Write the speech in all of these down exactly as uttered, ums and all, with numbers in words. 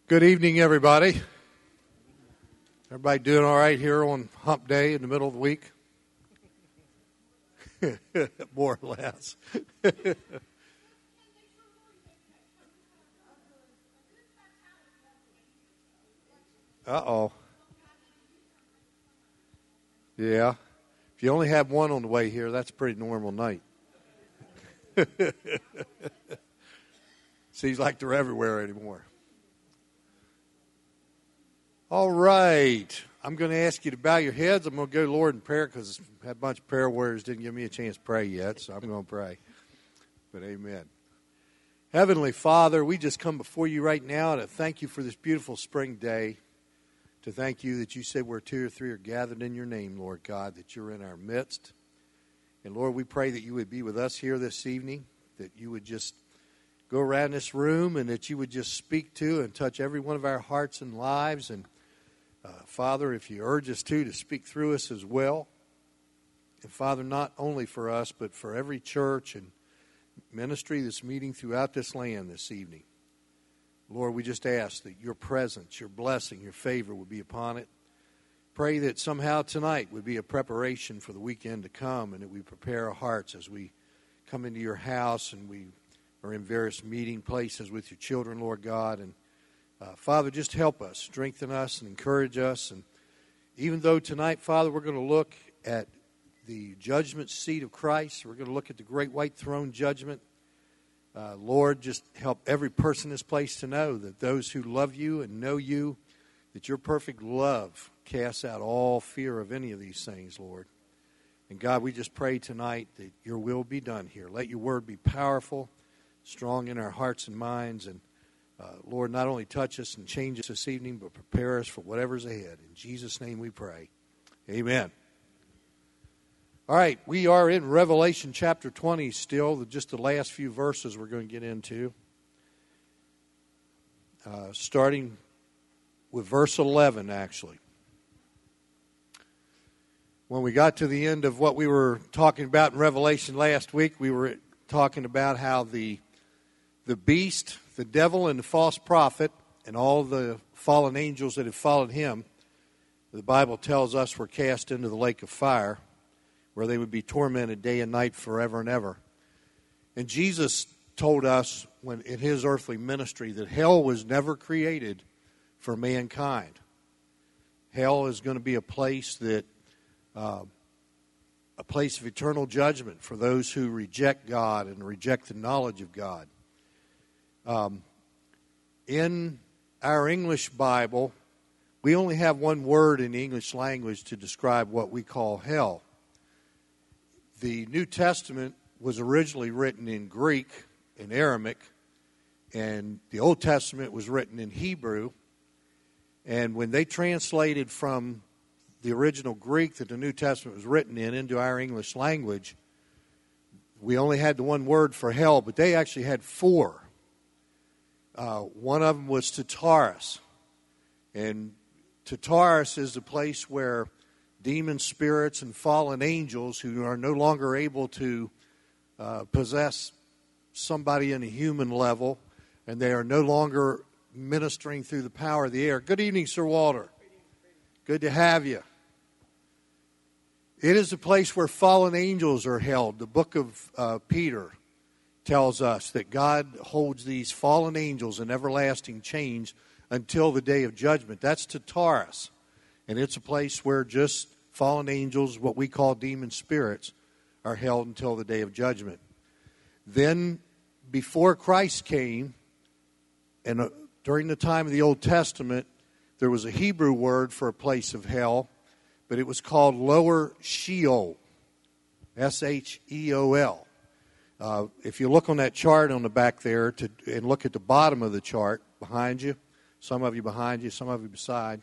Good evening, everybody. Everybody doing all right here on hump day in the middle of the week? More or less. Uh-oh. Yeah. If you only have one on the way here, that's a pretty normal night. Seems like they're everywhere anymore. All right. I'm going to ask you to bow your heads. I'm going to go to Lord in prayer because a bunch of prayer warriors didn't give me a chance to pray yet, so I'm going to pray. But amen. Heavenly Father, we just come before you right now to thank you for this beautiful spring day, to thank you that you said where two or three are gathered in your name, Lord God, that you're in our midst. And Lord, we pray that you would be with us here this evening, that you would just go around this room and that you would just speak to and touch every one of our hearts and lives. And Uh, Father, if you urge us to, to speak through us as well. And Father, not only for us, but for every church and ministry that's meeting throughout this land this evening. Lord, we just ask that your presence, your blessing, your favor would be upon it. Pray that somehow tonight would be a preparation for the weekend to come, and that we prepare our hearts as we come into your house and we are in various meeting places with your children, Lord God. And Uh, Father, just help us, strengthen us, and encourage us. And even though tonight, Father, we're going to look at the judgment seat of Christ, we're going to look at the great white throne judgment. Uh, Lord, just help every person in this place to know that those who love you and know you, that your perfect love casts out all fear of any of these things, Lord. And God, we just pray tonight that your will be done here. Let your word be powerful, strong in our hearts and minds, and Uh, Lord, not only touch us and change us this evening, but prepare us for whatever's ahead. In Jesus' name we pray. Amen. All right, we are in Revelation chapter twenty still, just the last few verses we're going to get into. Uh, starting with verse eleven, actually. When we got to the end of what we were talking about in Revelation last week, we were talking about how the the beast, the devil, and the false prophet, and all the fallen angels that have followed him, the Bible tells us were cast into the lake of fire, where they would be tormented day and night forever and ever. And Jesus told us when in his earthly ministry that hell was never created for mankind. Hell is going to be a place that, uh, a place of eternal judgment for those who reject God and reject the knowledge of God. Um, in our English Bible, we only have one word in the English language to describe what we call hell. The New Testament was originally written in Greek and Aramaic, and the Old Testament was written in Hebrew. And when they translated from the original Greek that the New Testament was written in into our English language, we only had the one word for hell, but they actually had four. Uh, one of them was Tartarus. And Tartarus is the place where demon spirits and fallen angels who are no longer able to uh, possess somebody in a human level, and they are no longer ministering through the power of the air. Good evening, Sir Walter. Good to have you. It is a place where fallen angels are held. The book of uh, Peter tells us that God holds these fallen angels in everlasting chains until the day of judgment. That's Tartarus. And it's a place where just fallen angels, what we call demon spirits, are held until the day of judgment. Then, before Christ came, and uh, during the time of the Old Testament, there was a Hebrew word for a place of hell, but it was called Lower Sheol, S H E O L. Uh, if you look on that chart on the back there to, and look at the bottom of the chart behind you, some of you behind you, some of you beside,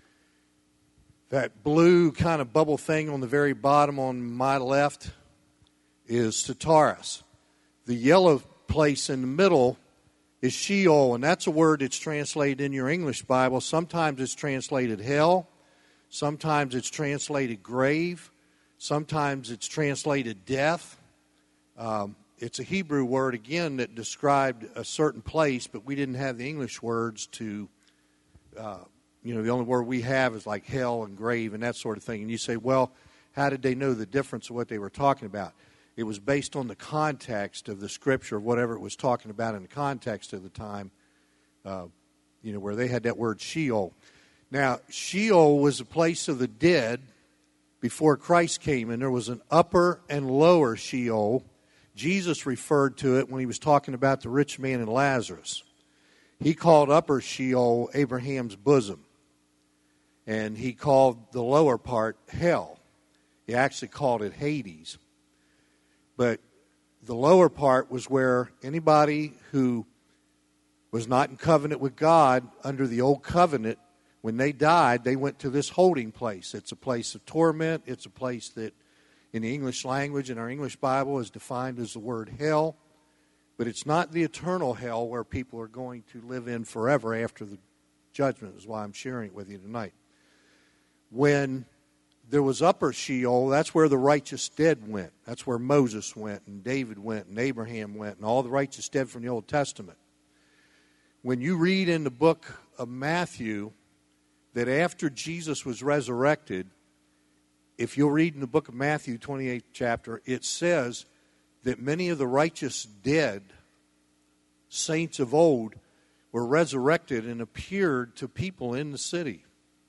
that blue kind of bubble thing on the very bottom on my left is Tartarus. The yellow place in the middle is Sheol, and that's a word that's translated in your English Bible. Sometimes it's translated hell, sometimes it's translated grave, sometimes it's translated death. Um, it's a Hebrew word, again, that described a certain place, but we didn't have the English words to uh, you know, the only word we have is like hell and grave and that sort of thing. And you say, well, how did they know the difference of what they were talking about? It was based on the context of the Scripture, of whatever it was talking about in the context of the time, uh, you know, where they had that word Sheol. Now, Sheol was a place of the dead before Christ came, and there was an upper and lower Sheol. Jesus referred to it when he was talking about the rich man and Lazarus. He called upper Sheol Abraham's bosom, and he called the lower part hell. He actually called it Hades. But the lower part was where anybody who was not in covenant with God under the old covenant, when they died, they went to this holding place. It's a place of torment. It's a place that in the English language, in our English Bible, is defined as the word hell. But it's not the eternal hell where people are going to live in forever after the judgment, is why I'm sharing it with you tonight. When there was upper Sheol, that's where the righteous dead went. That's where Moses went, and David went, and Abraham went, and all the righteous dead from the Old Testament. When you read in the book of Matthew that after Jesus was resurrected, if you'll read in the book of Matthew, twenty-eighth chapter, it says that many of the righteous dead, saints of old, were resurrected and appeared to people in the city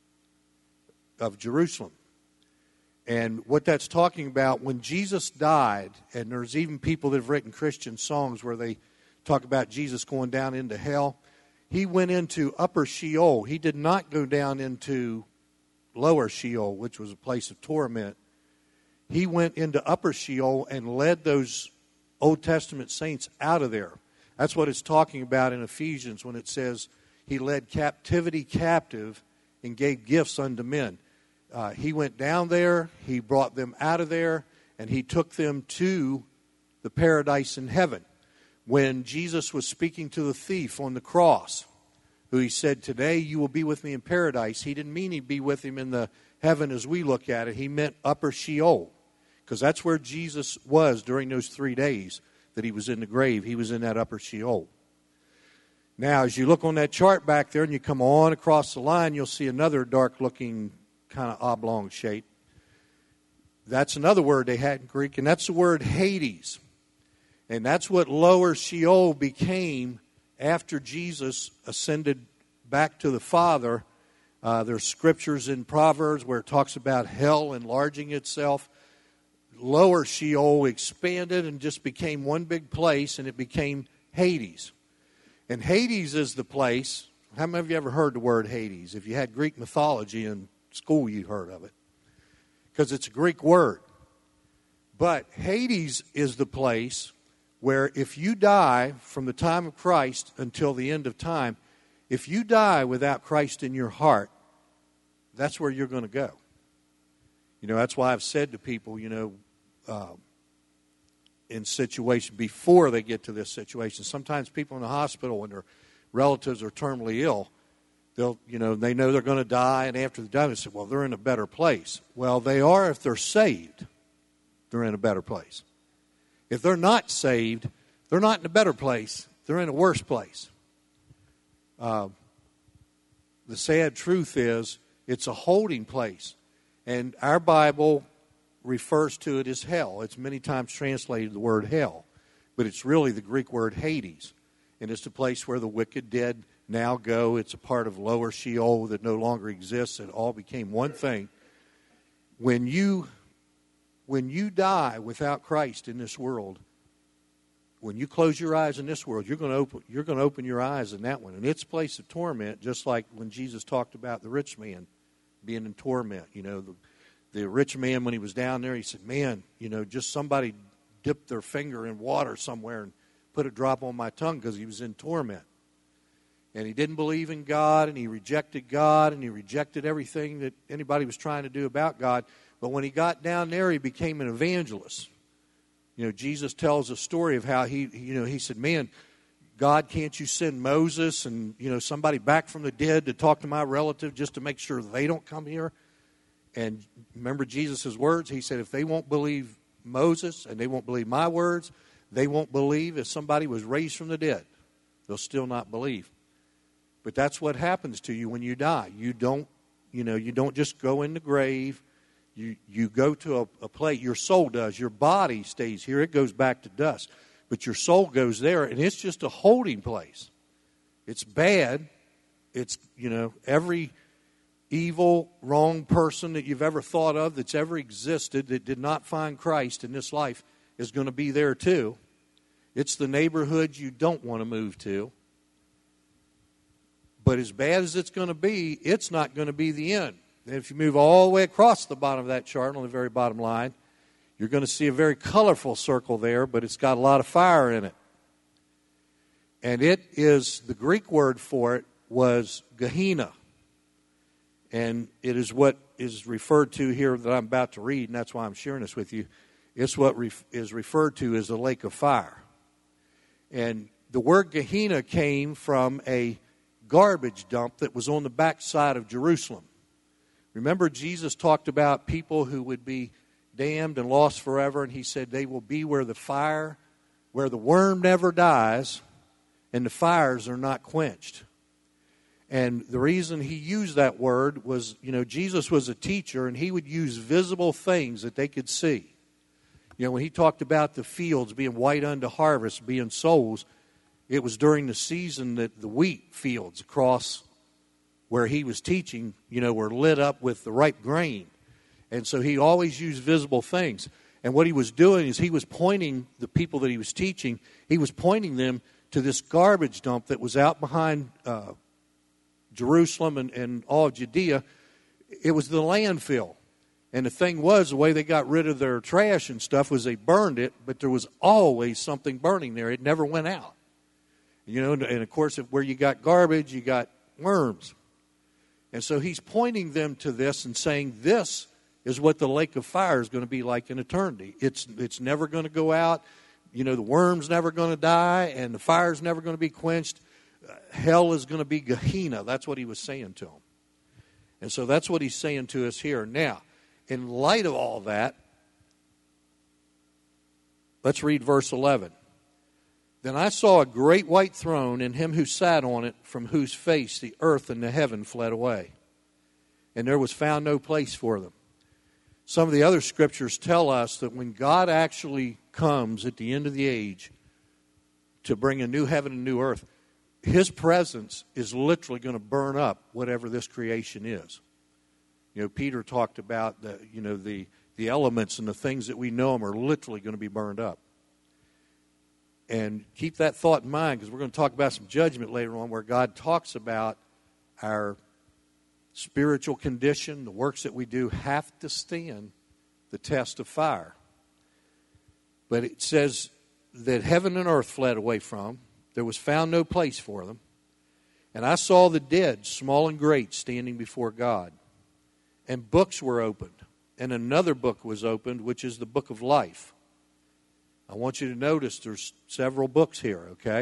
of Jerusalem. And what that's talking about, when Jesus died, and there's even people that have written Christian songs where they talk about Jesus going down into hell, he went into upper Sheol. He did not go down into lower Sheol, which was a place of torment. He went into upper Sheol and led those Old Testament saints out of there. That's what it's talking about in Ephesians when it says he led captivity captive and gave gifts unto men. Uh, he went down there, he brought them out of there, and he took them to the paradise in heaven. When Jesus was speaking to the thief on the cross, who he said, today you will be with me in paradise, he didn't mean he'd be with him in the heaven as we look at it. He meant upper Sheol, because that's where Jesus was during those three days that he was in the grave. He was in that upper Sheol. Now, as you look on that chart back there and you come on across the line, you'll see another dark-looking kind of oblong shape. That's another word they had in Greek, and that's the word Hades. And that's what lower Sheol became after Jesus ascended back to the Father. Uh, there's scriptures in Proverbs where it talks about hell enlarging itself. Lower Sheol expanded and just became one big place, and it became Hades. And Hades is the place. How many of you ever heard the word Hades? If you had Greek mythology in school, you heard of it, because it's a Greek word. But Hades is the place where if you die from the time of Christ until the end of time, if you die without Christ in your heart, that's where you're going to go. You know, that's why I've said to people, you know, uh, in situations before they get to this situation, sometimes people in the hospital when their relatives are terminally ill, they'll, you know, they know they're going to die, and after they die, they say, well, they're in a better place. Well, they are if they're saved. They're in a better place. If they're not saved, they're not in a better place. They're in a worse place. Uh, the sad truth is it's a holding place. And our Bible refers to it as hell. It's many times translated the word hell. But it's really the Greek word Hades. And it's the place where the wicked dead now go. It's a part of lower Sheol that no longer exists. It all became one thing. When you... When you die without Christ in this world, when you close your eyes in this world, you're going to open you're going to open your eyes in that one. And it's a place of torment, just like when Jesus talked about the rich man being in torment. You know, the, the rich man, when he was down there, he said, man, you know, just somebody dipped their finger in water somewhere and put a drop on my tongue, because he was in torment. And he didn't believe in God, and he rejected God, and he rejected everything that anybody was trying to do about God. But when he got down there, he became an evangelist. You know, Jesus tells a story of how he, you know, he said, man, God, can't you send Moses and, you know, somebody back from the dead to talk to my relative just to make sure they don't come here? And remember Jesus' words? He said, if they won't believe Moses and they won't believe my words, they won't believe if somebody was raised from the dead. They'll still not believe. But that's what happens to you when you die. You don't, you know, you don't just go in the grave. You you go to a, a place. Your soul does. Your body stays here. It goes back to dust. But your soul goes there, and it's just a holding place. It's bad. It's, you know, every evil, wrong person that you've ever thought of that's ever existed that did not find Christ in this life is going to be there too. It's the neighborhood you don't want to move to. But as bad as it's going to be, it's not going to be the end. And if you move all the way across the bottom of that chart, on the very bottom line, you're going to see a very colorful circle there, but it's got a lot of fire in it. And it is, the Greek word for it was Gehenna. And it is what is referred to here that I'm about to read, and that's why I'm sharing this with you. It's what ref- is referred to as the lake of fire. And the word Gehenna came from a garbage dump that was on the backside of Jerusalem. Remember, Jesus talked about people who would be damned and lost forever, and he said they will be where the fire, where the worm never dies, and the fires are not quenched. And the reason he used that word was, you know, Jesus was a teacher, and he would use visible things that they could see. You know, when he talked about the fields being white unto harvest, being souls, it was during the season that the wheat fields across where he was teaching, you know, were lit up with the ripe grain. And so he always used visible things. And what he was doing is he was pointing the people that he was teaching, he was pointing them to this garbage dump that was out behind uh, Jerusalem and, and all of Judea. It was the landfill. And the thing was, the way they got rid of their trash and stuff was they burned it, but there was always something burning there. It never went out. You know, and, and of course, if, where you got garbage, you got worms. And so he's pointing them to this and saying, this is what the lake of fire is going to be like in eternity. It's it's never going to go out. You know, the worm's never going to die, and the fire's never going to be quenched. Uh, hell is going to be Gehenna. That's what he was saying to them. And so that's what he's saying to us here. Now, in light of all that, let's read verse eleven. Then I saw a great white throne, and him who sat on it, from whose face the earth and the heaven fled away. And there was found no place for them. Some of the other scriptures tell us that when God actually comes at the end of the age to bring a new heaven and new earth, his presence is literally going to burn up whatever this creation is. You know, Peter talked about the, you know, the, the elements and the things that we know them are literally going to be burned up. And keep that thought in mind, because we're going to talk about some judgment later on where God talks about our spiritual condition. The works that we do have to stand the test of fire. But it says that heaven and earth fled away from. There was found no place for them. And I saw the dead, small and great, standing before God. And books were opened. And another book was opened, which is the book of life. I want you to notice there's several books here, okay?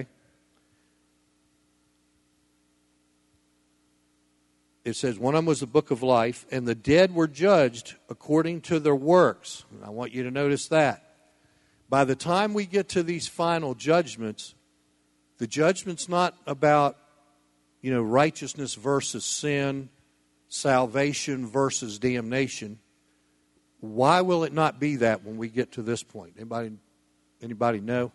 It says one of them was the book of life, and the dead were judged according to their works. And I want you to notice that. By the time we get to these final judgments, the judgment's not about, you know, righteousness versus sin, salvation versus damnation. Why will it not be that when we get to this point? Anybody Anybody know?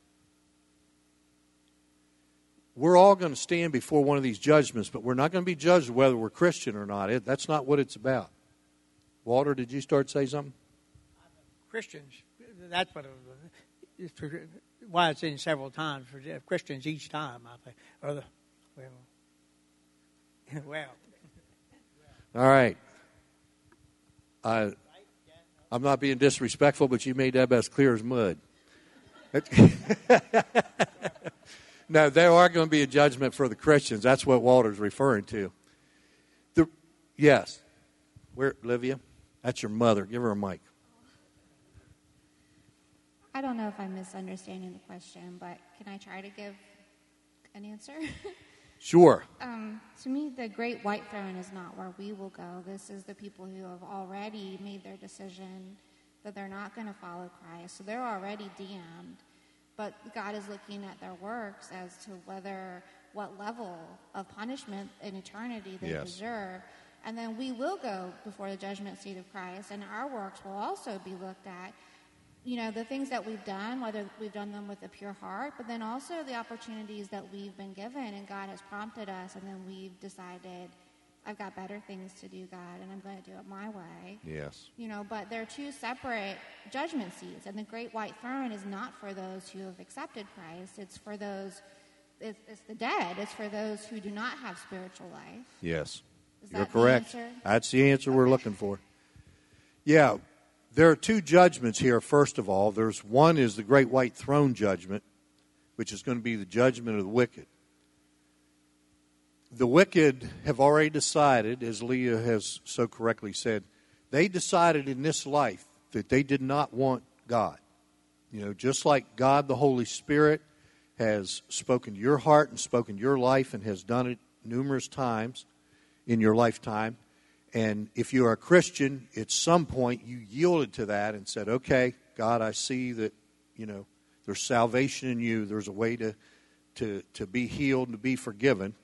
We're all going to stand before one of these judgments, but we're not going to be judged whether we're Christian or not. It, that's not what it's about. Walter, did you start to say something? Christians, that's what it was, it's why it's in several times for Christians each time, I think. Or the, well, well. All right. I, I'm not being disrespectful, but you made that about as clear as mud. No, there are going to be a judgment for the Christians. That's what Walter's referring to. The, yes. Where, Olivia? That's your mother. Give her a mic. I don't know if I'm misunderstanding the question, but can I try to give an answer? Sure. Um, to me, the great white throne is not where we will go. This is the people who have already made their decision that they're not going to follow Christ. So they're already damned. But God is looking at their works as to whether what level of punishment in eternity they Yes. deserve. And then we will go before the judgment seat of Christ, and our works will also be looked at. You know, the things that we've done, whether we've done them with a pure heart, but then also the opportunities that we've been given and God has prompted us, and then we've decided, I've got better things to do, God, and I'm going to do it my way. Yes. You know, but they're two separate judgment seats, and the great white throne is not for those who have accepted Christ. It's for those, it's, it's the dead. It's for those who do not have spiritual life. Yes. Is You're that the correct. answer? That's the answer we're looking for. Yeah. There are two judgments here, first of all. There's one is the great white throne judgment, which is going to be the judgment of the wicked. The wicked have already decided, as Leah has so correctly said, they decided in this life that they did not want God. You know, just like God the Holy Spirit has spoken to your heart and spoken to your life and has done it numerous times in your lifetime. And if you are a Christian, at some point you yielded to that and said, okay, God, I see that, you know, there's salvation in you. There's a way to, to, to be healed and to be forgiven.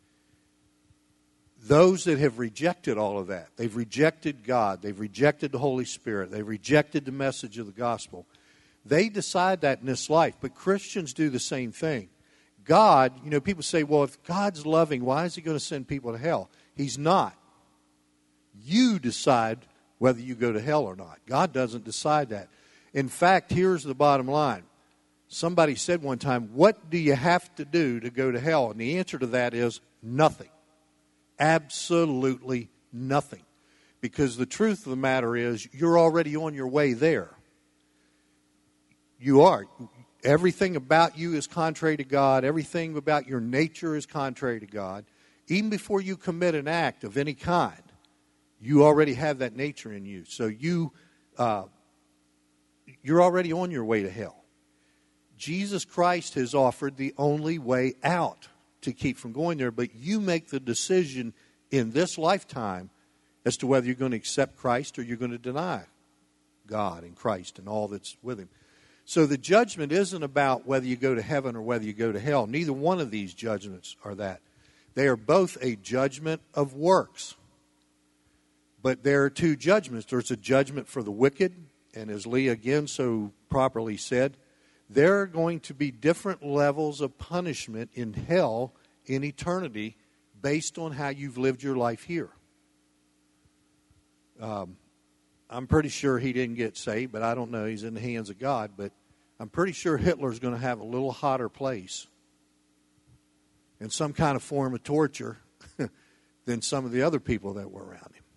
Those that have rejected all of that, they've rejected God, they've rejected the Holy Spirit, they've rejected the message of the gospel. They decide that in this life, but Christians do the same thing. God, you know, people say, well, if God's loving, why is he going to send people to hell? He's not. You decide whether you go to hell or not. God doesn't decide that. In fact, here's the bottom line. Somebody said one time, what do you have to do to go to hell? And the answer to that is nothing. Absolutely nothing. Because the truth of the matter is, you're already on your way there. You are. Everything about you is contrary to God. Everything about your nature is contrary to God. Even before you commit an act of any kind, you already have that nature in you. So you, uh, you're already on your way to hell. Jesus Christ has offered the only way out to keep from going there, but you make the decision in this lifetime as to whether you're going to accept Christ or you're going to deny God and Christ and all that's with him. So the judgment isn't about whether you go to heaven or whether you go to hell. Neither one of these judgments are that. They are both a judgment of works. But there are two judgments. There's a judgment for the wicked, and as Leah again so properly said, there are going to be different levels of punishment in hell in eternity based on how you've lived your life here. Um, I'm pretty sure he didn't get saved, but I don't know. He's in the hands of God. But I'm pretty sure Hitler's going to have a little hotter place and some kind of form of torture than some of the other people that were around him.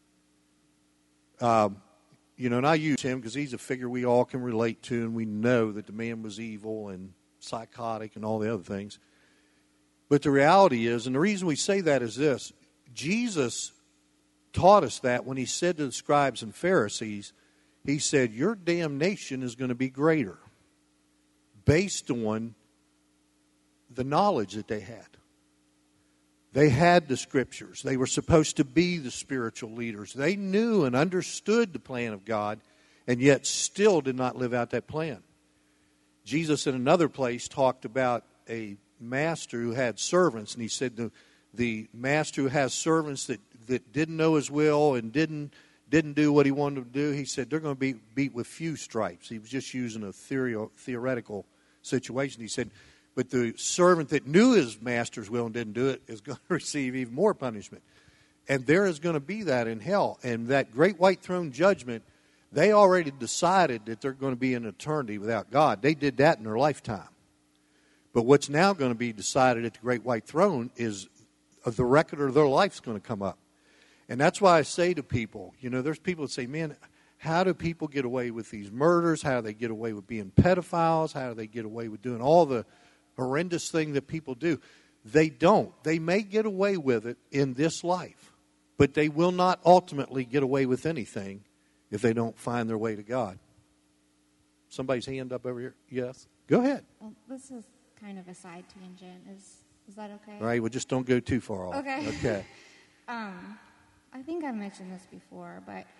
Um, you know, and I use him because he's a figure we all can relate to, and we know that the man was evil and psychotic and all the other things. But the reality is, and the reason we say that is this, Jesus taught us that when he said to the scribes and Pharisees, he said, your damnation is going to be greater based on the knowledge that they had. They had the scriptures. They were supposed to be the spiritual leaders. They knew and understood the plan of God, and yet still did not live out that plan. Jesus in another place talked about a master who had servants, and he said the, the master who has servants that, that didn't know his will and didn't didn't do what he wanted to do, he said they're going to be beat with few stripes. He was just using a theory, theoretical situation. He said, but the servant that knew his master's will and didn't do it is going to receive even more punishment. And there is going to be that in hell. And that great white throne judgment, they already decided that they're going to be in eternity without God. They did that in their lifetime. But what's now going to be decided at the great white throne is the record of their life's going to come up. And that's why I say to people, you know, there's people that say, man, how do people get away with these murders? How do they get away with being pedophiles? How do they get away with doing all the horrendous thing that people do? They don't. They may get away with it in this life, but they will not ultimately get away with anything if they don't find their way to God. Somebody's hand up over here. Yes? Go ahead. Well, this is kind of a side tangent. Is is that okay? All right, well, just don't go too far off. Okay. Okay. um, I think I've mentioned this before, but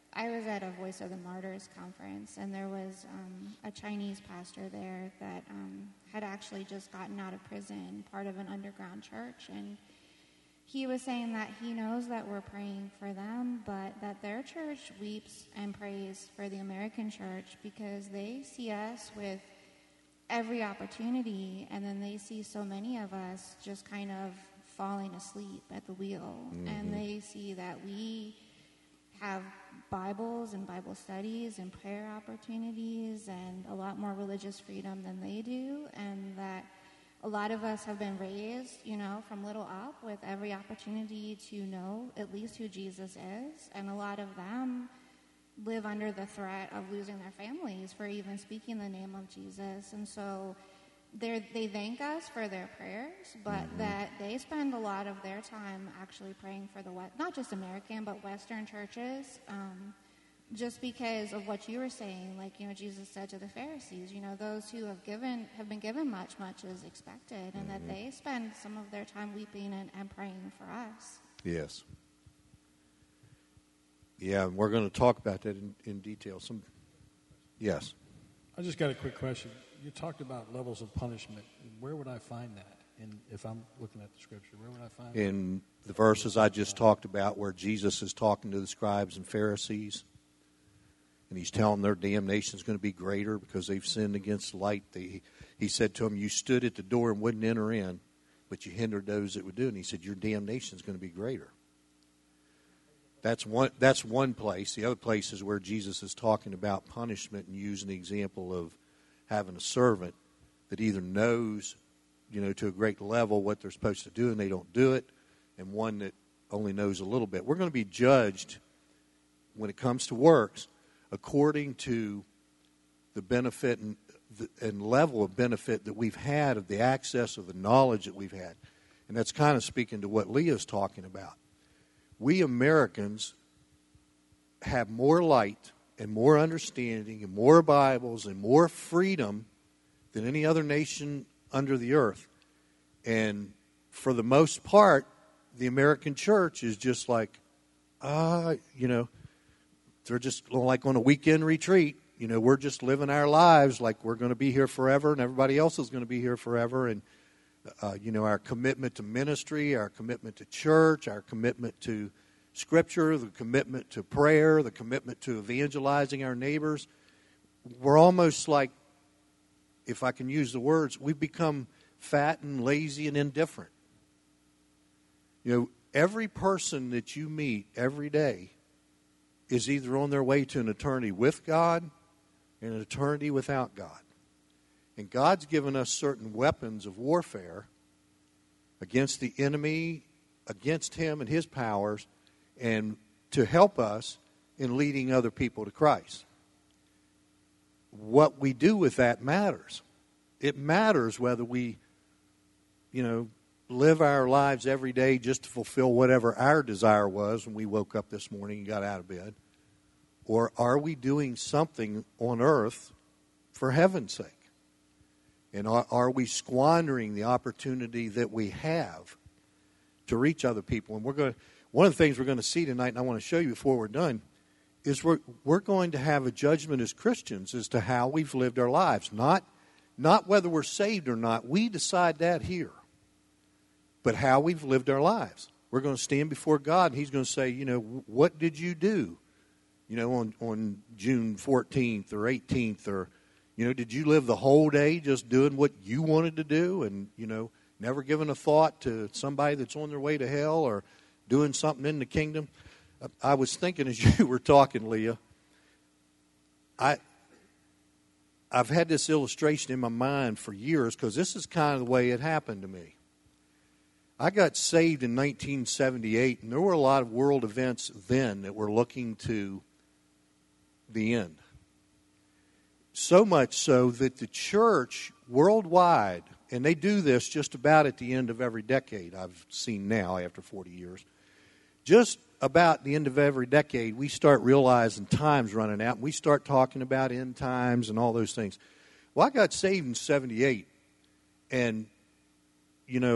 I was at a Voice of the Martyrs conference, and there was um, a Chinese pastor there that um, had actually just gotten out of prison, part of an underground church, and he was saying that he knows that we're praying for them, but that their church weeps and prays for the American church because they see us with every opportunity, and then they see so many of us just kind of falling asleep at the wheel, mm-hmm. and they see that we have Bibles and Bible studies and prayer opportunities and a lot more religious freedom than they do, and that a lot of us have been raised, you know, from little up with every opportunity to know at least who Jesus is, and a lot of them live under the threat of losing their families for even speaking the name of Jesus. And so they they thank us for their prayers, but mm-hmm. that they spend a lot of their time actually praying for the West, not just American, but Western churches, um, just because of what you were saying. Like, you know, Jesus said to the Pharisees, you know, those who have given have been given much, much is expected, and mm-hmm. that they spend some of their time weeping and, and praying for us. Yes. Yeah, and we're going to talk about that in, in detail. Some, yes. I just got a quick question. You talked about levels of punishment. Where would I find that? In, if I'm looking at the scripture, where would I find that? In the verses I just talked about, where Jesus is talking to the scribes and Pharisees, and he's telling their damnation is going to be greater because they've sinned against light. They, he said to them, you stood at the door and wouldn't enter in, but you hindered those that would do it. And he said, your damnation is going to be greater. That's one, that's one place. The other place is where Jesus is talking about punishment and using the example of having a servant that either knows, you know, to a great level what they're supposed to do and they don't do it, and one that only knows a little bit. We're going to be judged when it comes to works according to the benefit and, the, and level of benefit that we've had of the access of the knowledge that we've had. And that's kind of speaking to what Leah's talking about. We Americans have more light and more understanding and more Bibles and more freedom than any other nation under the earth. And for the most part, the American church is just like, ah, uh, you know, they're just like on a weekend retreat. You know, we're just living our lives like we're going to be here forever and everybody else is going to be here forever. And Uh, you know, our commitment to ministry, our commitment to church, our commitment to Scripture, the commitment to prayer, the commitment to evangelizing our neighbors. We're almost like, if I can use the words, we've become fat and lazy and indifferent. You know, every person that you meet every day is either on their way to an eternity with God and an eternity without God. And God's given us certain weapons of warfare against the enemy, against him and his powers, and to help us in leading other people to Christ. What we do with that matters. It matters whether we, you know, live our lives every day just to fulfill whatever our desire was when we woke up this morning and got out of bed, or are we doing something on earth for heaven's sake? And are, are we squandering the opportunity that we have to reach other people? And we're going to, one of the things we're going to see tonight, and I want to show you before we're done, is we're, we're going to have a judgment as Christians as to how we've lived our lives. Not, not whether we're saved or not. We decide that here. But how we've lived our lives. We're going to stand before God, and he's going to say, you know, what did you do? You know, on, on June fourteenth or eighteenth or... You know, did you live the whole day just doing what you wanted to do and, you know, never giving a thought to somebody that's on their way to hell or doing something in the kingdom? I was thinking as you were talking, Leah, I, I've had this illustration in my mind for years because this is kind of the way it happened to me. I got saved in nineteen seventy-eight, and there were a lot of world events then that were looking to the end. So much so that the church worldwide, and they do this just about at the end of every decade, I've seen now after forty years, just about the end of every decade, we start realizing time's running out, and we start talking about end times and all those things. Well, I got saved in seventy-eight, and, you know,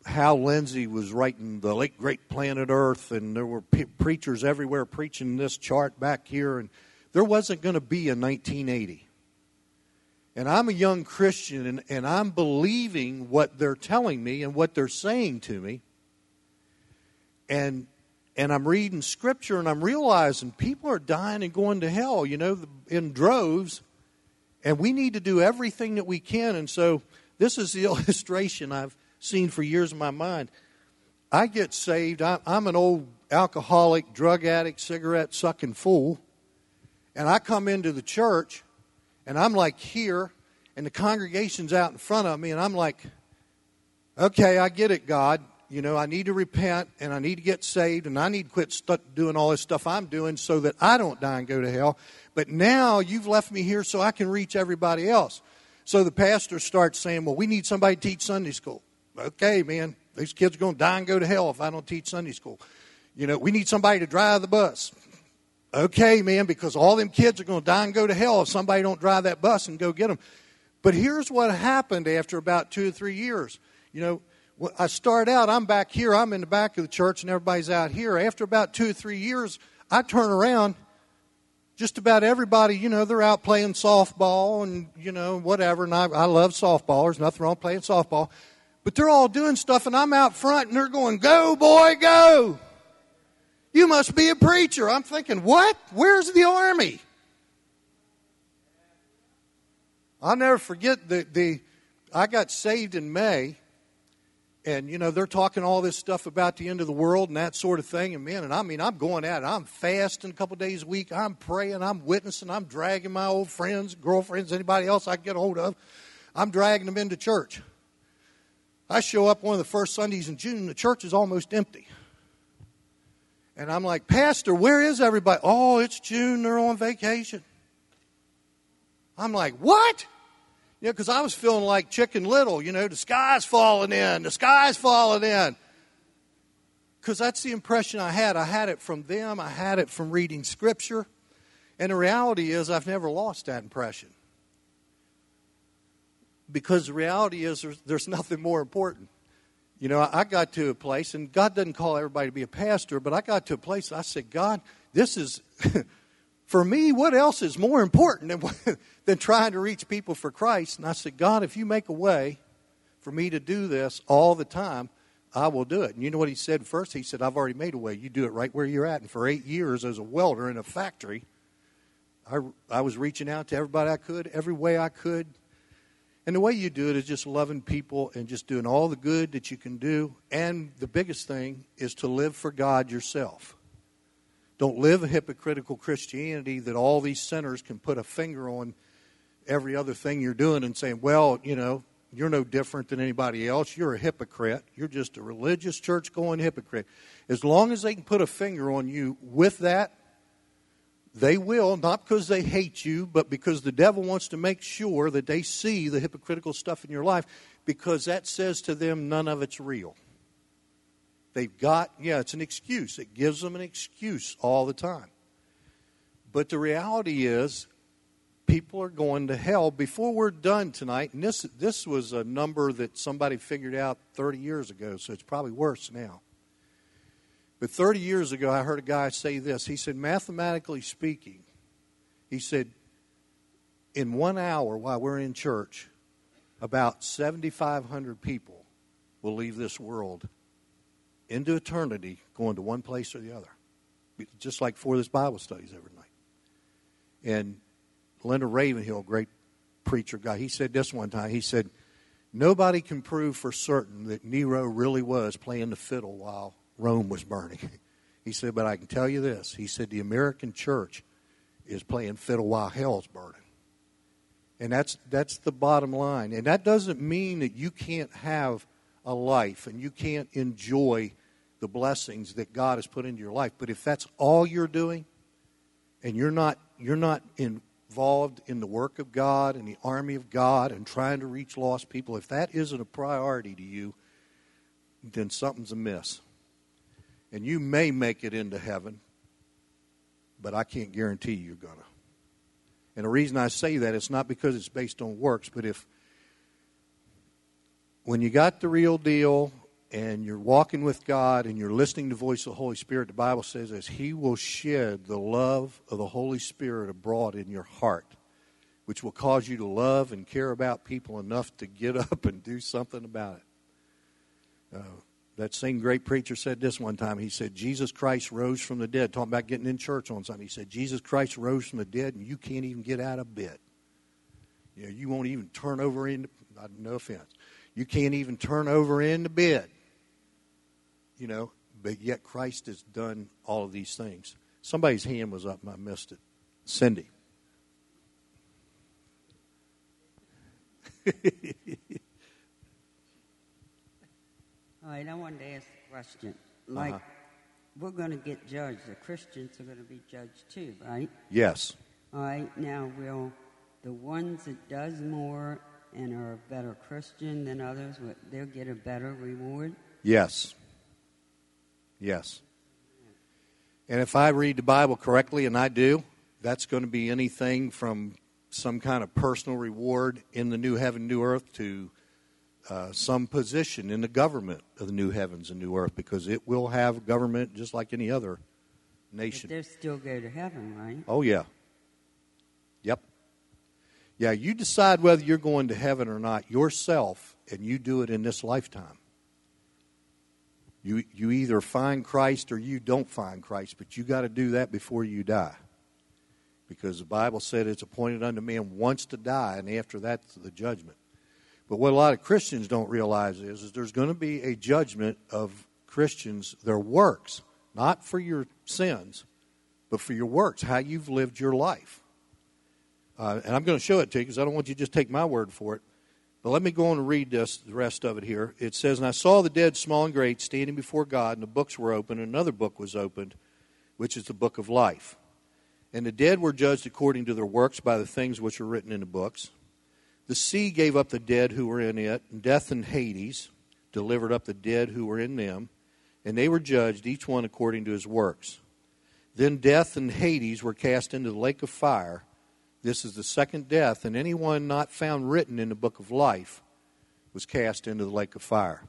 Hal Lindsey was writing The Late Great Planet Earth, and there were pe- preachers everywhere preaching this chart back here, and there wasn't going to be a nineteen eighty. And I'm a young Christian, and, and I'm believing what they're telling me and what they're saying to me. And and I'm reading Scripture, and I'm realizing people are dying and going to hell, you know, in droves. And we need to do everything that we can. And so this is the illustration I've seen for years in my mind. I get saved. I, I'm an old alcoholic, drug addict, cigarette-sucking fool. And I come into the church, and I'm like here, and the congregation's out in front of me, and I'm like, okay, I get it, God. You know, I need to repent, and I need to get saved, and I need to quit st- doing all this stuff I'm doing so that I don't die and go to hell. But now you've left me here so I can reach everybody else. So the pastor starts saying, well, we need somebody to teach Sunday school. Okay, man, these kids are going to die and go to hell if I don't teach Sunday school. You know, we need somebody to drive the bus. Okay, man, because all them kids are going to die and go to hell if somebody don't drive that bus and go get them. But here's what happened after about two or three years. You know, I start out, I'm back here, I'm in the back of the church, and everybody's out here. After about two or three years, I turn around, just about everybody, you know, they're out playing softball and, you know, whatever. And I, I love softball. There's nothing wrong with playing softball. But they're all doing stuff, and I'm out front, and they're going, go, boy, go. You must be a preacher. I'm thinking, what? Where's the army? I'll never forget the, the I got saved in May. And, you know, they're talking all this stuff about the end of the world and that sort of thing. And, man, and I mean, I'm going at it. I'm fasting a couple days a week. I'm praying. I'm witnessing. I'm dragging my old friends, girlfriends, anybody else I can get a hold of. I'm dragging them into church. I show up one of the first Sundays in June. The church is almost empty. And I'm like, Pastor, where is everybody? Oh, it's June. They're on vacation. I'm like, what? You know, because I was feeling like Chicken Little, you know, the sky's falling in, the sky's falling in. Because that's the impression I had. I had it from them. I had it from reading Scripture. And the reality is I've never lost that impression. Because the reality is there's, there's nothing more important. You know, I got to a place, and God doesn't call everybody to be a pastor, but I got to a place, I said, God, this is... For me, what else is more important than, than trying to reach people for Christ? And I said, God, if you make a way for me to do this all the time, I will do it. And you know what he said first? He said, I've already made a way. You do it right where you're at. And for eight years as a welder in a factory, I, I was reaching out to everybody I could, every way I could. And the way you do it is just loving people and just doing all the good that you can do. And the biggest thing is to live for God yourself. Don't live a hypocritical Christianity that all these sinners can put a finger on every other thing you're doing and saying, well, you know, you're no different than anybody else. You're a hypocrite. You're just a religious church-going hypocrite. As long as they can put a finger on you with that, they will, not because they hate you, but because the devil wants to make sure that they see the hypocritical stuff in your life, because that says to them none of it's real. They've got, yeah, it's an excuse. It gives them an excuse all the time. But the reality is, people are going to hell before we're done tonight. And this this was a number that somebody figured out thirty years ago, so it's probably worse now. But thirty years ago, I heard a guy say this. He said, mathematically speaking, he said, in one hour while we're in church, about seventy-five hundred people will leave this world into eternity, going to one place or the other. Just like for this Bible studies every night. And Leonard Ravenhill, great preacher guy, he said this one time. He said, nobody can prove for certain that Nero really was playing the fiddle while Rome was burning. He said, but I can tell you this. He said, the American church is playing fiddle while hell's burning. And that's that's the bottom line. And that doesn't mean that you can't have a life and you can't enjoy the blessings that God has put into your life. But if that's all you're doing, and you're not you're not involved in the work of God and the army of God and trying to reach lost people, if that isn't a priority to you, then something's amiss. And you may make it into heaven, but I can't guarantee you're gonna. And the reason I say that, it's not because it's based on works, but if when you got the real deal and you're walking with God and you're listening to the voice of the Holy Spirit, the Bible says as He will shed the love of the Holy Spirit abroad in your heart, which will cause you to love and care about people enough to get up and do something about it. Uh, that same great preacher said this one time. He said, Jesus Christ rose from the dead. Talking about getting in church on something. He said, Jesus Christ rose from the dead and you can't even get out of bed. You know, you won't even turn over in, no offense, you can't even turn over in the bed. You know, but yet Christ has done all of these things. Somebody's hand was up and I missed it. Cindy. All right, I wanted to ask a question. Like, uh-huh. we're going to get judged. The Christians are going to be judged too, right? Yes. All right, now will the ones that does more and are a better Christian than others, they'll get a better reward? Yes. Yes. And if I read the Bible correctly, and I do, that's going to be anything from some kind of personal reward in the new heaven, new earth to uh, some position in the government of the new heavens and new earth, because it will have government just like any other nation. But they still go to heaven, right? Oh, yeah. Yep. Yeah, you decide whether you're going to heaven or not yourself, and you do it in this lifetime. You you either find Christ or you don't find Christ, but you got to do that before you die. Because the Bible said it's appointed unto man once to die, and after that's the judgment. But what a lot of Christians don't realize is, is there's going to be a judgment of Christians, their works, not for your sins, but for your works, how you've lived your life. Uh, and I'm going to show it to you because I don't want you to just take my word for it. But let me go on and read this, the rest of it here. It says, and I saw the dead, small and great, standing before God, and the books were opened, and another book was opened, which is the book of life. And the dead were judged according to their works by the things which are written in the books. The sea gave up the dead who were in it, and death and Hades delivered up the dead who were in them, and they were judged, each one according to his works. Then death and Hades were cast into the lake of fire. This is the second death, and anyone not found written in the book of life was cast into the lake of fire.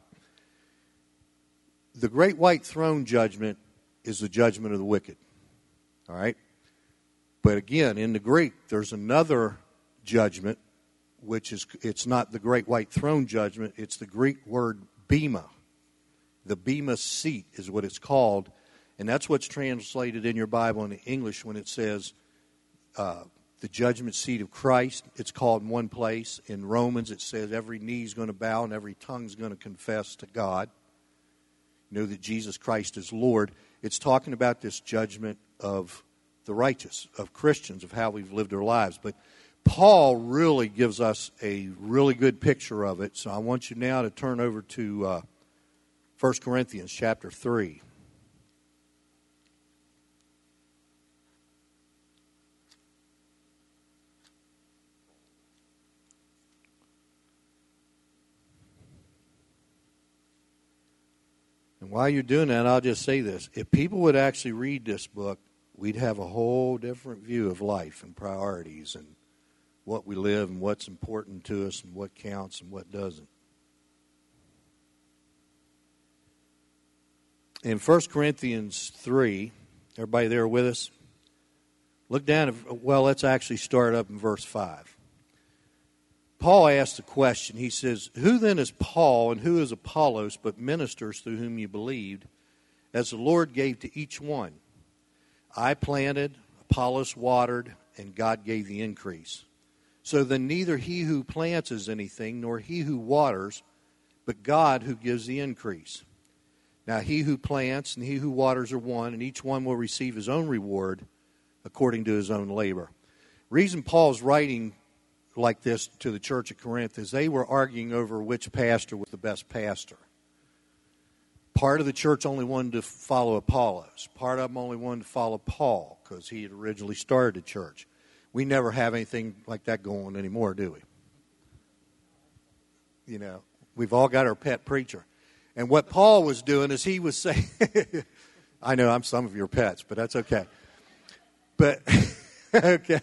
The great white throne judgment is the judgment of the wicked. All right? But again, in the Greek, there's another judgment, which is, it's not the great white throne judgment, it's the Greek word bema. The bema seat is what it's called, and that's what's translated in your Bible in English when it says uh, the judgment seat of Christ. It's called in one place. In Romans, it says every knee is going to bow and every tongue is going to confess to God. You know that Jesus Christ is Lord. It's talking about this judgment of the righteous, of Christians, of how we've lived our lives. But Paul really gives us a really good picture of it. So I want you now to turn over to uh, First Corinthians chapter three. And while you're doing that, I'll just say this. If people would actually read this book, we'd have a whole different view of life and priorities and what we live and what's important to us and what counts and what doesn't. In First Corinthians three, everybody there with us? Look down at, well, let's actually start up in verse five. Paul asked a question. He says, who then is Paul and who is Apollos but ministers through whom you believed, as the Lord gave to each one? I planted, Apollos watered, and God gave the increase. So then neither he who plants is anything, nor he who waters, but God who gives the increase. Now he who plants and he who waters are one, and each one will receive his own reward according to his own labor. Reason Paul's writing like this to the church at Corinth is they were arguing over which pastor was the best pastor. Part of the church only wanted to follow Apollos. Part of them only wanted to follow Paul because he had originally started the church. We never have anything like that going anymore, do we? You know, we've all got our pet preacher. And what Paul was doing is he was saying, I know I'm some of your pets, but that's okay. But, okay.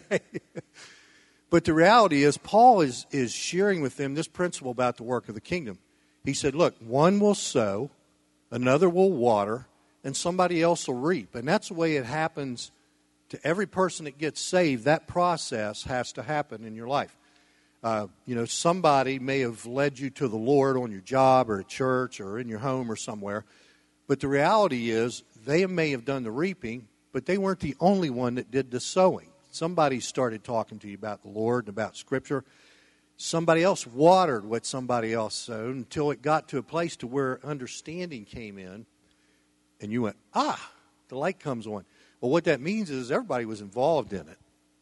But the reality is Paul is, is sharing with them this principle about the work of the kingdom. He said, look, one will sow, another will water, and somebody else will reap. And that's the way it happens to every person that gets saved. That process has to happen in your life. Uh, you know, somebody may have led you to the Lord on your job or at church or in your home or somewhere. But the reality is they may have done the reaping, but they weren't the only one that did the sowing. Somebody started talking to you about the Lord and about Scripture. Somebody else watered what somebody else sowed until it got to a place to where understanding came in. And you went, ah, the light comes on. Well, what that means is everybody was involved in it.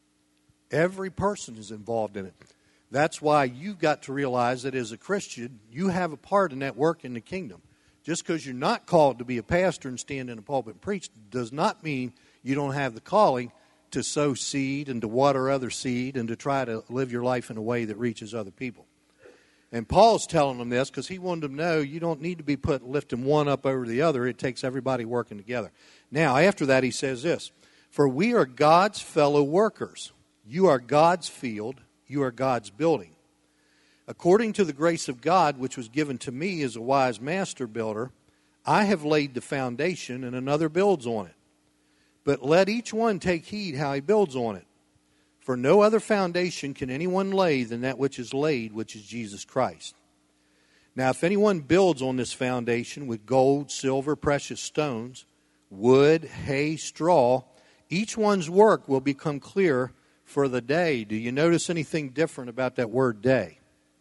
Every person is involved in it. That's why you've got to realize that as a Christian, you have a part in that work in the kingdom. Just because you're not called to be a pastor and stand in a pulpit and preach does not mean you don't have the calling to sow seed and to water other seed and to try to live your life in a way that reaches other people. And Paul's telling them this because he wanted them to know you don't need to be put lifting one up over the other. It takes everybody working together. Now, after that, he says this, for we are God's fellow workers. You are God's field. You are God's building. According to the grace of God, which was given to me as a wise master builder, I have laid the foundation and another builds on it. But let each one take heed how he builds on it. For no other foundation can anyone lay than that which is laid, which is Jesus Christ. Now, if anyone builds on this foundation with gold, silver, precious stones, wood, hay, straw, each one's work will become clear for the day. Do you notice anything different about that word day?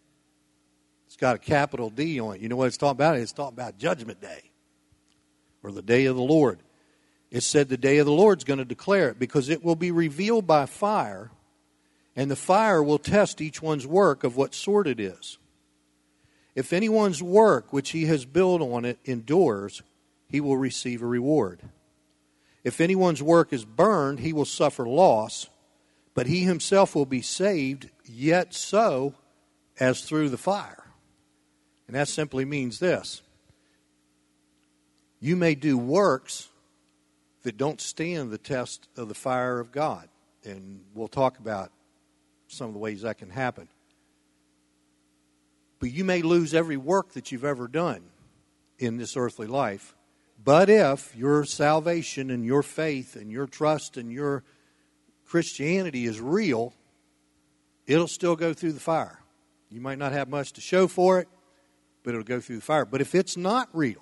It's got a capital D on it. You know what it's talking about? It's talking about Judgment Day or the day of the Lord. It said the day of the Lord's going to declare it because it will be revealed by fire, and the fire will test each one's work of what sort it is. If anyone's work which he has built on it endures, he will receive a reward. If anyone's work is burned, he will suffer loss, but he himself will be saved, yet so as through the fire. And that simply means this. You may do works that don't stand the test of the fire of God. And we'll talk about some of the ways that can happen. But you may lose every work that you've ever done in this earthly life. But if your salvation and your faith and your trust and your Christianity is real, it'll still go through the fire. You might not have much to show for it, but it'll go through the fire. But if it's not real,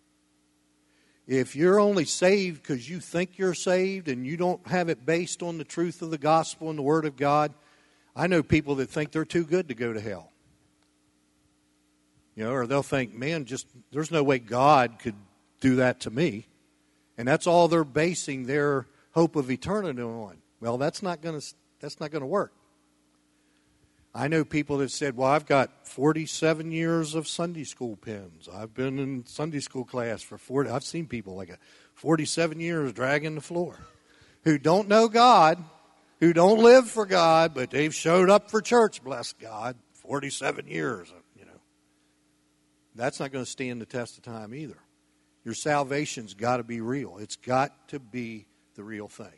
if you're only saved because you think you're saved and you don't have it based on the truth of the gospel and the Word of God, I know people that think they're too good to go to hell. You know, or they'll think, man, just there's no way God could do that to me. And that's all they're basing their hope of eternity on. Well, that's not going to that's not going to work. I know people that said, well, I've got forty-seven years of Sunday school pens. I've been in Sunday school class for forty. I've seen people like a forty-seven years dragging the floor who don't know God, who don't live for God, but they've showed up for church, bless God, forty-seven years, you know. That's not going to stand the test of time either. Your salvation's got to be real. It's got to be the real thing.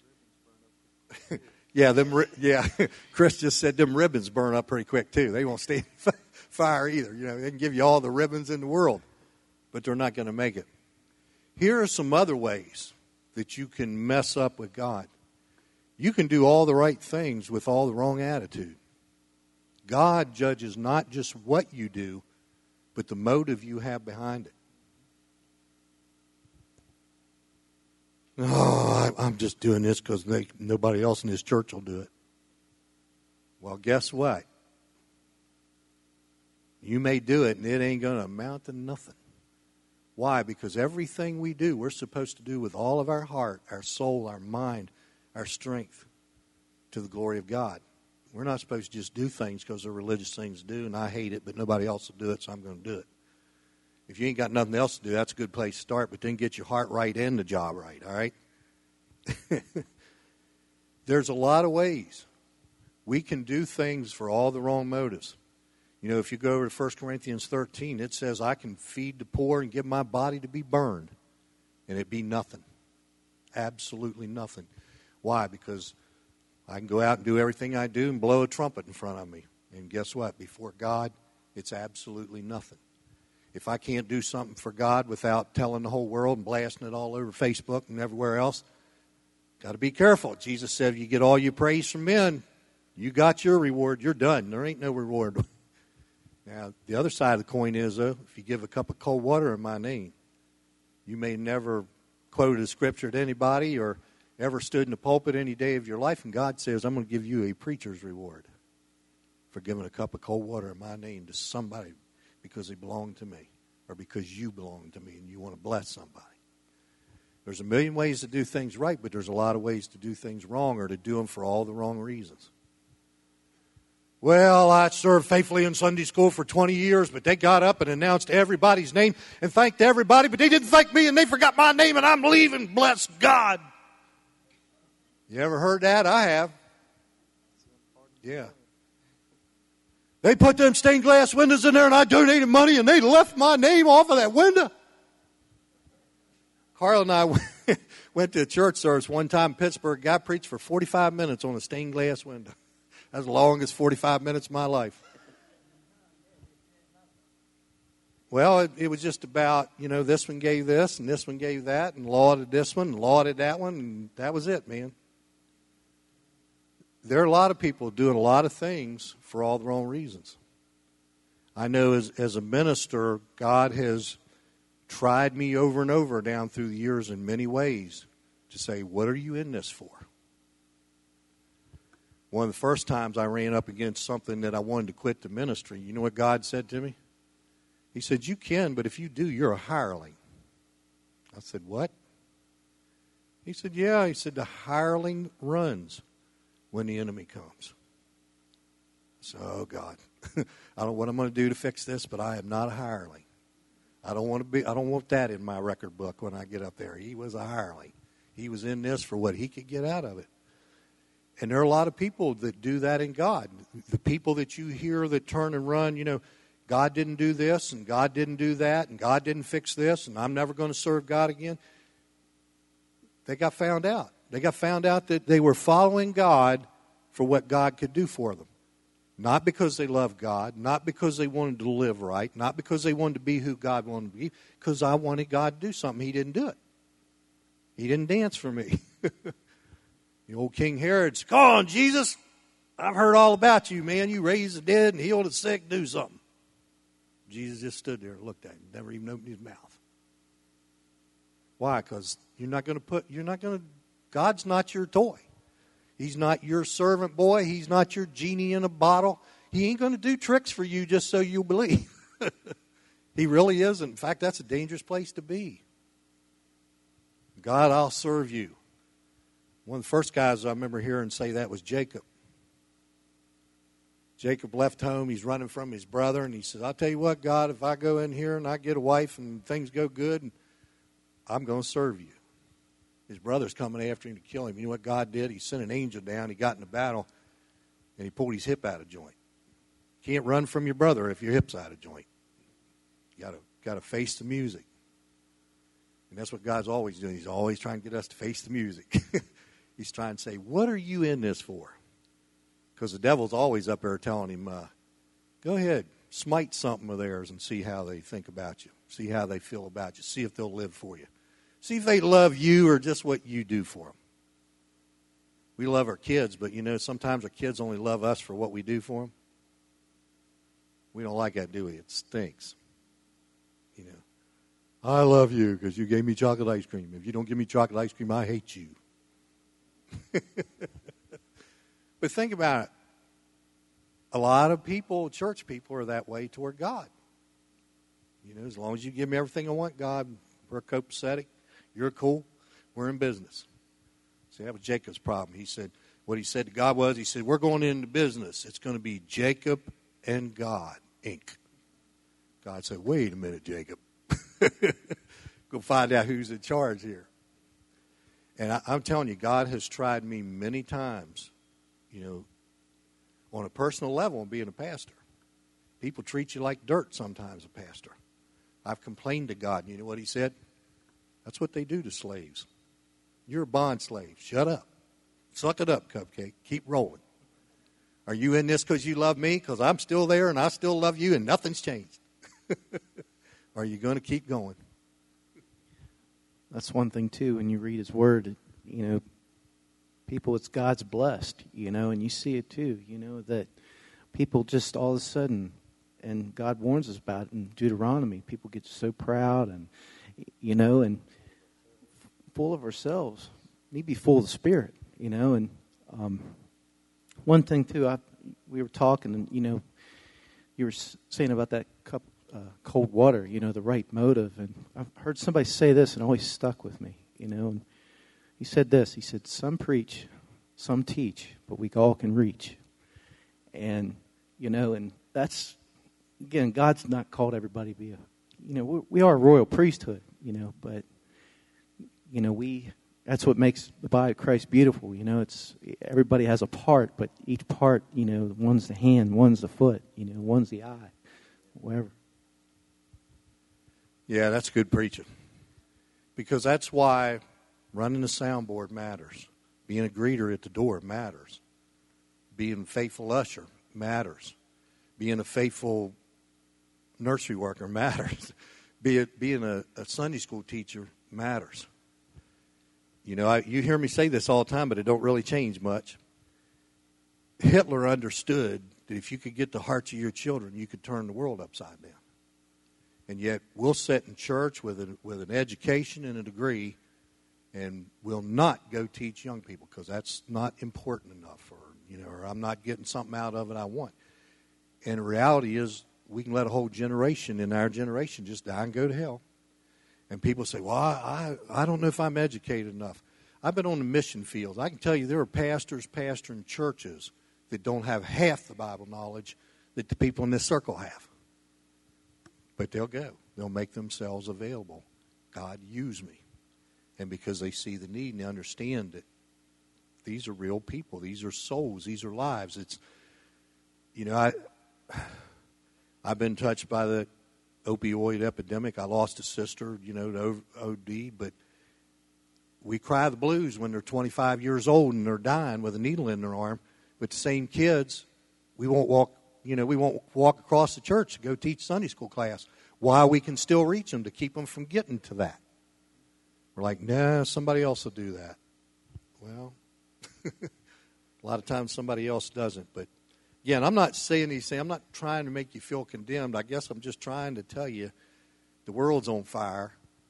Yeah, them. Yeah, Chris just said them ribbons burn up pretty quick too. They won't stand fire either. You know, they can give you all the ribbons in the world, but they're not going to make it. Here are some other ways that you can mess up with God. You can do all the right things with all the wrong attitude. God judges not just what you do, but the motive you have behind it. Oh, I'm just doing this because nobody else in this church will do it. Well, guess what? You may do it, and it ain't going to amount to nothing. Why? Because everything we do, we're supposed to do with all of our heart, our soul, our mind, our strength to the glory of God. We're not supposed to just do things because they're religious things to do, and I hate it, but nobody else will do it, so I'm going to do it. If you ain't got nothing else to do, that's a good place to start, but then get your heart right and the job right, all right? There's a lot of ways. We can do things for all the wrong motives. You know, if you go over to First Corinthians thirteen, it says, I can feed the poor and give my body to be burned, and it be nothing. Absolutely nothing. Why? Because I can go out and do everything I do and blow a trumpet in front of me. And guess what? Before God, it's absolutely nothing. if I can't do something for God without telling the whole world and blasting it all over Facebook and everywhere else, got to be careful. Jesus said, if you get all your praise from men, you got your reward, you're done. There ain't no reward. Now, the other side of the coin is, though, if you give a cup of cold water in my name, you may never quoted a scripture to anybody or ever stood in the pulpit any day of your life, and God says, I'm going to give you a preacher's reward for giving a cup of cold water in my name to somebody because they belong to me or because you belong to me and you want to bless somebody. There's a million ways to do things right, but there's a lot of ways to do things wrong or to do them for all the wrong reasons. Well, I served faithfully in Sunday school for twenty years, but they got up and announced everybody's name and thanked everybody, but they didn't thank me and they forgot my name and I'm leaving. Bless God. You ever heard that? I have. Yeah. They put them stained glass windows in there and I donated money and they left my name off of that window. Carl and I went to a church service one time in Pittsburgh. Guy preached for forty-five minutes on a stained glass window. That was the longest forty-five minutes of my life. Well, it, it was just about, you know, this one gave this and this one gave that and lauded this one and lauded that one, and that was it, man. There are a lot of people doing a lot of things for all the wrong reasons. I know as, as a minister, God has tried me over and over down through the years in many ways to say, what are you in this for? One of the first times I ran up against something that I wanted to quit the ministry, you know what God said to me? He said, you can, but if you do, you're a hireling. I said, what? He said, yeah. He said, the hireling runs when the enemy comes. So, oh, God, I don't know what I'm going to do to fix this, but I am not a hireling. I don't want to be. I don't want that in my record book when I get up there. He was a hireling. He was in this for what he could get out of it. And there are a lot of people that do that in God. The people that you hear that turn and run, you know, God didn't do this and God didn't do that and God didn't fix this and I'm never going to serve God again. They got found out. They got found out that they were following God for what God could do for them. Not because they loved God, not because they wanted to live right, not because they wanted to be who God wanted to be, because I wanted God to do something. He didn't do it. He didn't dance for me. The old King Herod's, come on, Jesus, I've heard all about you, man. You raised the dead and healed the sick, do something. Jesus just stood there and looked at him, never even opened his mouth. Why? Because you're not going to put, you're not going to, God's not your toy. He's not your servant boy. He's not your genie in a bottle. He ain't going to do tricks for you just so you believe. He really isn't. In fact, that's a dangerous place to be. God, I'll serve you. One of the first guys I remember hearing say that was Jacob. Jacob left home. He's running from his brother, and he says, I'll tell you what, God, if I go in here and I get a wife and things go good, I'm going to serve you. His brother's coming after him to kill him. You know what God did? He sent an angel down. He got in a battle, and he pulled his hip out of joint. You can't run from your brother if your hip's out of joint. You got to got to face the music. And that's what God's always doing. He's always trying to get us to face the music. He's trying to say, what are you in this for? Because the devil's always up there telling him, uh, go ahead, smite something of theirs and see how they think about you. See how they feel about you. See if they'll live for you. See if they love you or just what you do for them. We love our kids, but, you know, sometimes our kids only love us for what we do for them. We don't like that, do we? It stinks. You know, I love you because you gave me chocolate ice cream. If you don't give me chocolate ice cream, I hate you. But think about it. A lot of people, church people, are that way toward God. You know, as long as you give me everything I want, God, we're copacetic. You're cool. We're in business. See, that was Jacob's problem. He said, what he said to God was, he said, we're going into business. It's going to be Jacob and God, Incorporated. God said, wait a minute, Jacob. Go find out who's in charge here. And I, I'm telling you, God has tried me many times, you know, on a personal level being a pastor. People treat you like dirt sometimes, a pastor. I've complained to God, and you know what he said? That's what they do to slaves. You're a bond slave. Shut up. Suck it up, Cupcake. Keep rolling. Are you in this because you love me? Because I'm still there, and I still love you, and nothing's changed. Or are you going to keep going? That's one thing, too, when you read his word, you know, people, it's God's blessed, you know, and you see it, too, you know, that people just all of a sudden, and God warns us about it in Deuteronomy, people get so proud and, you know, and full of ourselves. We need to be full of the Spirit, you know, and um, one thing, too, I, we were talking, and, you know, you were saying about that cup Uh, cold water, you know, the right motive. And I've heard somebody say this and it always stuck with me, you know. And he said this, he said, some preach, some teach, but we all can reach. And, you know, and that's, again, God's not called everybody to be a, you know, we, we are a royal priesthood, you know, but, you know, we, that's what makes the body of Christ beautiful, you know. It's, everybody has a part, but each part, you know, one's the hand, one's the foot, you know, one's the eye, whatever. Yeah, that's good preaching. Because that's why running the soundboard matters. Being a greeter at the door matters. Being a faithful usher matters. Being a faithful nursery worker matters. Be it, being a, a Sunday school teacher matters. You know, I, you hear me say this all the time, but it don't really change much. Hitler understood that if you could get the hearts of your children, you could turn the world upside down. And yet we'll sit in church with, a, with an education and a degree, and we'll not go teach young people because that's not important enough, or, you know, or I'm not getting something out of it I want. And the reality is we can let a whole generation in our generation just die and go to hell. And people say, well, I, I, I don't know if I'm educated enough. I've been on the mission fields. I can tell you there are pastors pastoring churches that don't have half the Bible knowledge that the people in this circle have. But they'll go. They'll make themselves available. God, use me. And because they see the need and they understand that these are real people. These are souls. These are lives. It's, you know, I, I've been touched by the opioid epidemic. I lost a sister, you know, to O D. But we cry the blues when they're twenty-five years old and they're dying with a needle in their arm. With the same kids, we won't walk. You know, we won't walk across the church to go teach Sunday school class. Why we can still reach them to keep them from getting to that. We're like, nah, somebody else will do that. Well, a lot of times somebody else doesn't. But, again, I'm not saying these things. I'm not trying to make you feel condemned. I guess I'm just trying to tell you the world's on fire.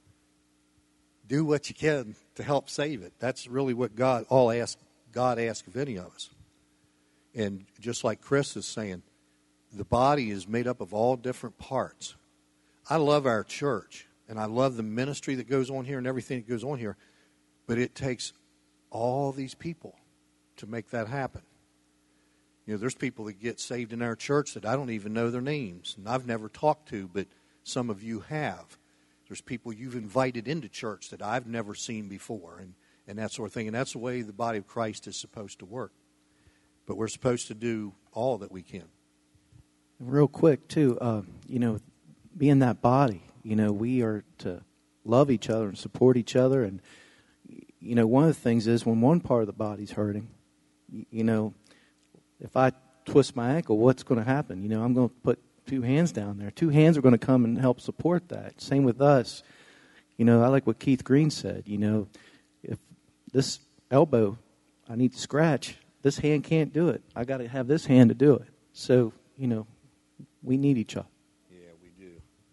Do what you can to help save it. That's really what God all ask, God asks of any of us. And just like Chris is saying, the body is made up of all different parts. I love our church, and I love the ministry that goes on here and everything that goes on here, but it takes all these people to make that happen. You know, there's people that get saved in our church that I don't even know their names, and I've never talked to, but some of you have. There's people you've invited into church that I've never seen before, and, and that sort of thing, and that's the way the body of Christ is supposed to work. But we're supposed to do all that we can. Real quick, too, uh, you know, being that body, you know, we are to love each other and support each other. And, you know, one of the things is when one part of the body's hurting, you know, if I twist my ankle, what's going to happen? You know, I'm going to put two hands down there. Two hands are going to come and help support that. Same with us. You know, I like what Keith Green said. You know, if this elbow, I need to scratch, this hand can't do it. I got to have this hand to do it. So, you know, we need each other. Yeah, we do.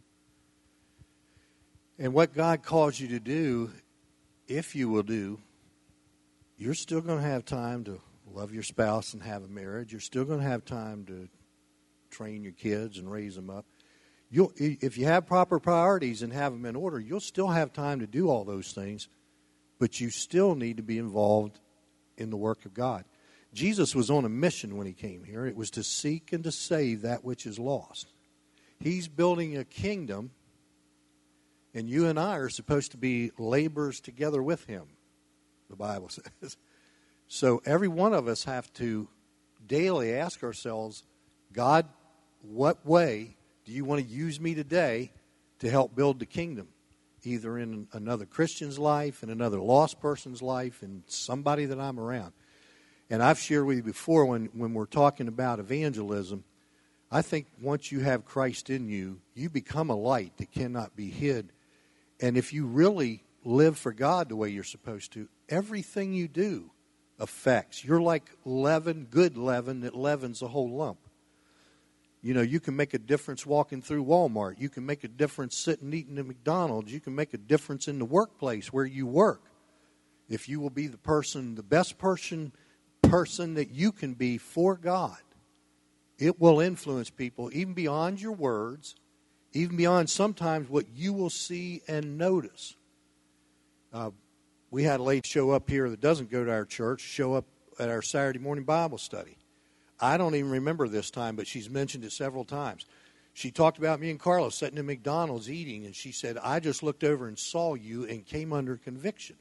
And what God calls you to do, if you will do, you're still going to have time to love your spouse and have a marriage. You're still going to have time to train your kids and raise them up. You'll, if you have proper priorities and have them in order, you'll still have time to do all those things, but you still need to be involved in the work of God. Jesus was on a mission when he came here. It was to seek and to save that which is lost. He's building a kingdom, and you and I are supposed to be laborers together with him, the Bible says. So every one of us have to daily ask ourselves, God, what way do you want to use me today to help build the kingdom? Either in another Christian's life, in another lost person's life, in somebody that I'm around. And I've shared with you before when, when we're talking about evangelism, I think once you have Christ in you, you become a light that cannot be hid. And if you really live for God the way you're supposed to, everything you do affects. You're like leaven, good leaven that leavens a whole lump. You know, you can make a difference walking through Walmart. You can make a difference sitting eating at McDonald's. You can make a difference in the workplace where you work. If you will be the person, the best person, person that you can be for God, it will influence people even beyond your words, even beyond sometimes what you will see and notice. Uh, we had a lady show up here that doesn't go to our church, show up at our Saturday morning Bible study. I don't even remember this time, but she's mentioned it several times. She talked about me and Carlos sitting at McDonald's eating, and she said, I just looked over and saw you and came under conviction.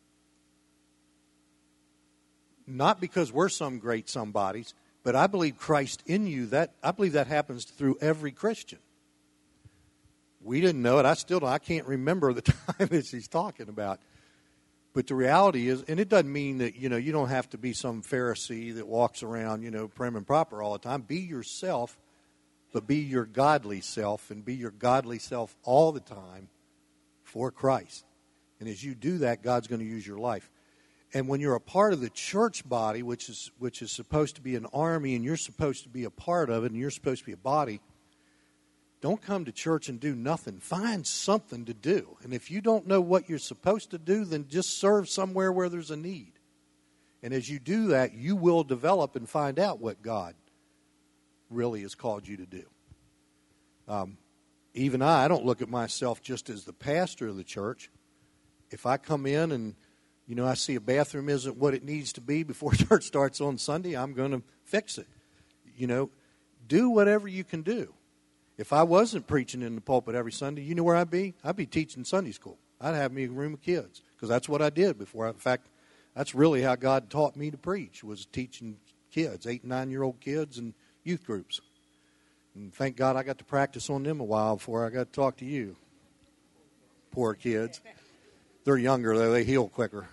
Not because we're some great somebodies, but I believe Christ in you. That I believe that happens through every Christian. We didn't know it. I still don't. I can't remember the time that she's talking about. But the reality is, and it doesn't mean that, you know, you don't have to be some Pharisee that walks around, you know, prim and proper all the time. Be yourself, but be your godly self, and be your godly self all the time for Christ. And as you do that, God's going to use your life. And when you're a part of the church body, which is which is supposed to be an army, and you're supposed to be a part of it, and you're supposed to be a body, don't come to church and do nothing. Find something to do. And if you don't know what you're supposed to do, then just serve somewhere where there's a need. And as you do that, you will develop and find out what God really has called you to do. Um, even I, I don't look at myself just as the pastor of the church. If I come in and, you know, I see a bathroom isn't what it needs to be before church starts on Sunday, I'm going to fix it. You know, do whatever you can do. If I wasn't preaching in the pulpit every Sunday, you know where I'd be? I'd be teaching Sunday school. I'd have me a room of kids, because that's what I did before. In fact, that's really how God taught me to preach, was teaching kids, eight and nine-year-old kids and youth groups. And thank God I got to practice on them a while before I got to talk to you. Poor kids. They're younger, though. They heal quicker.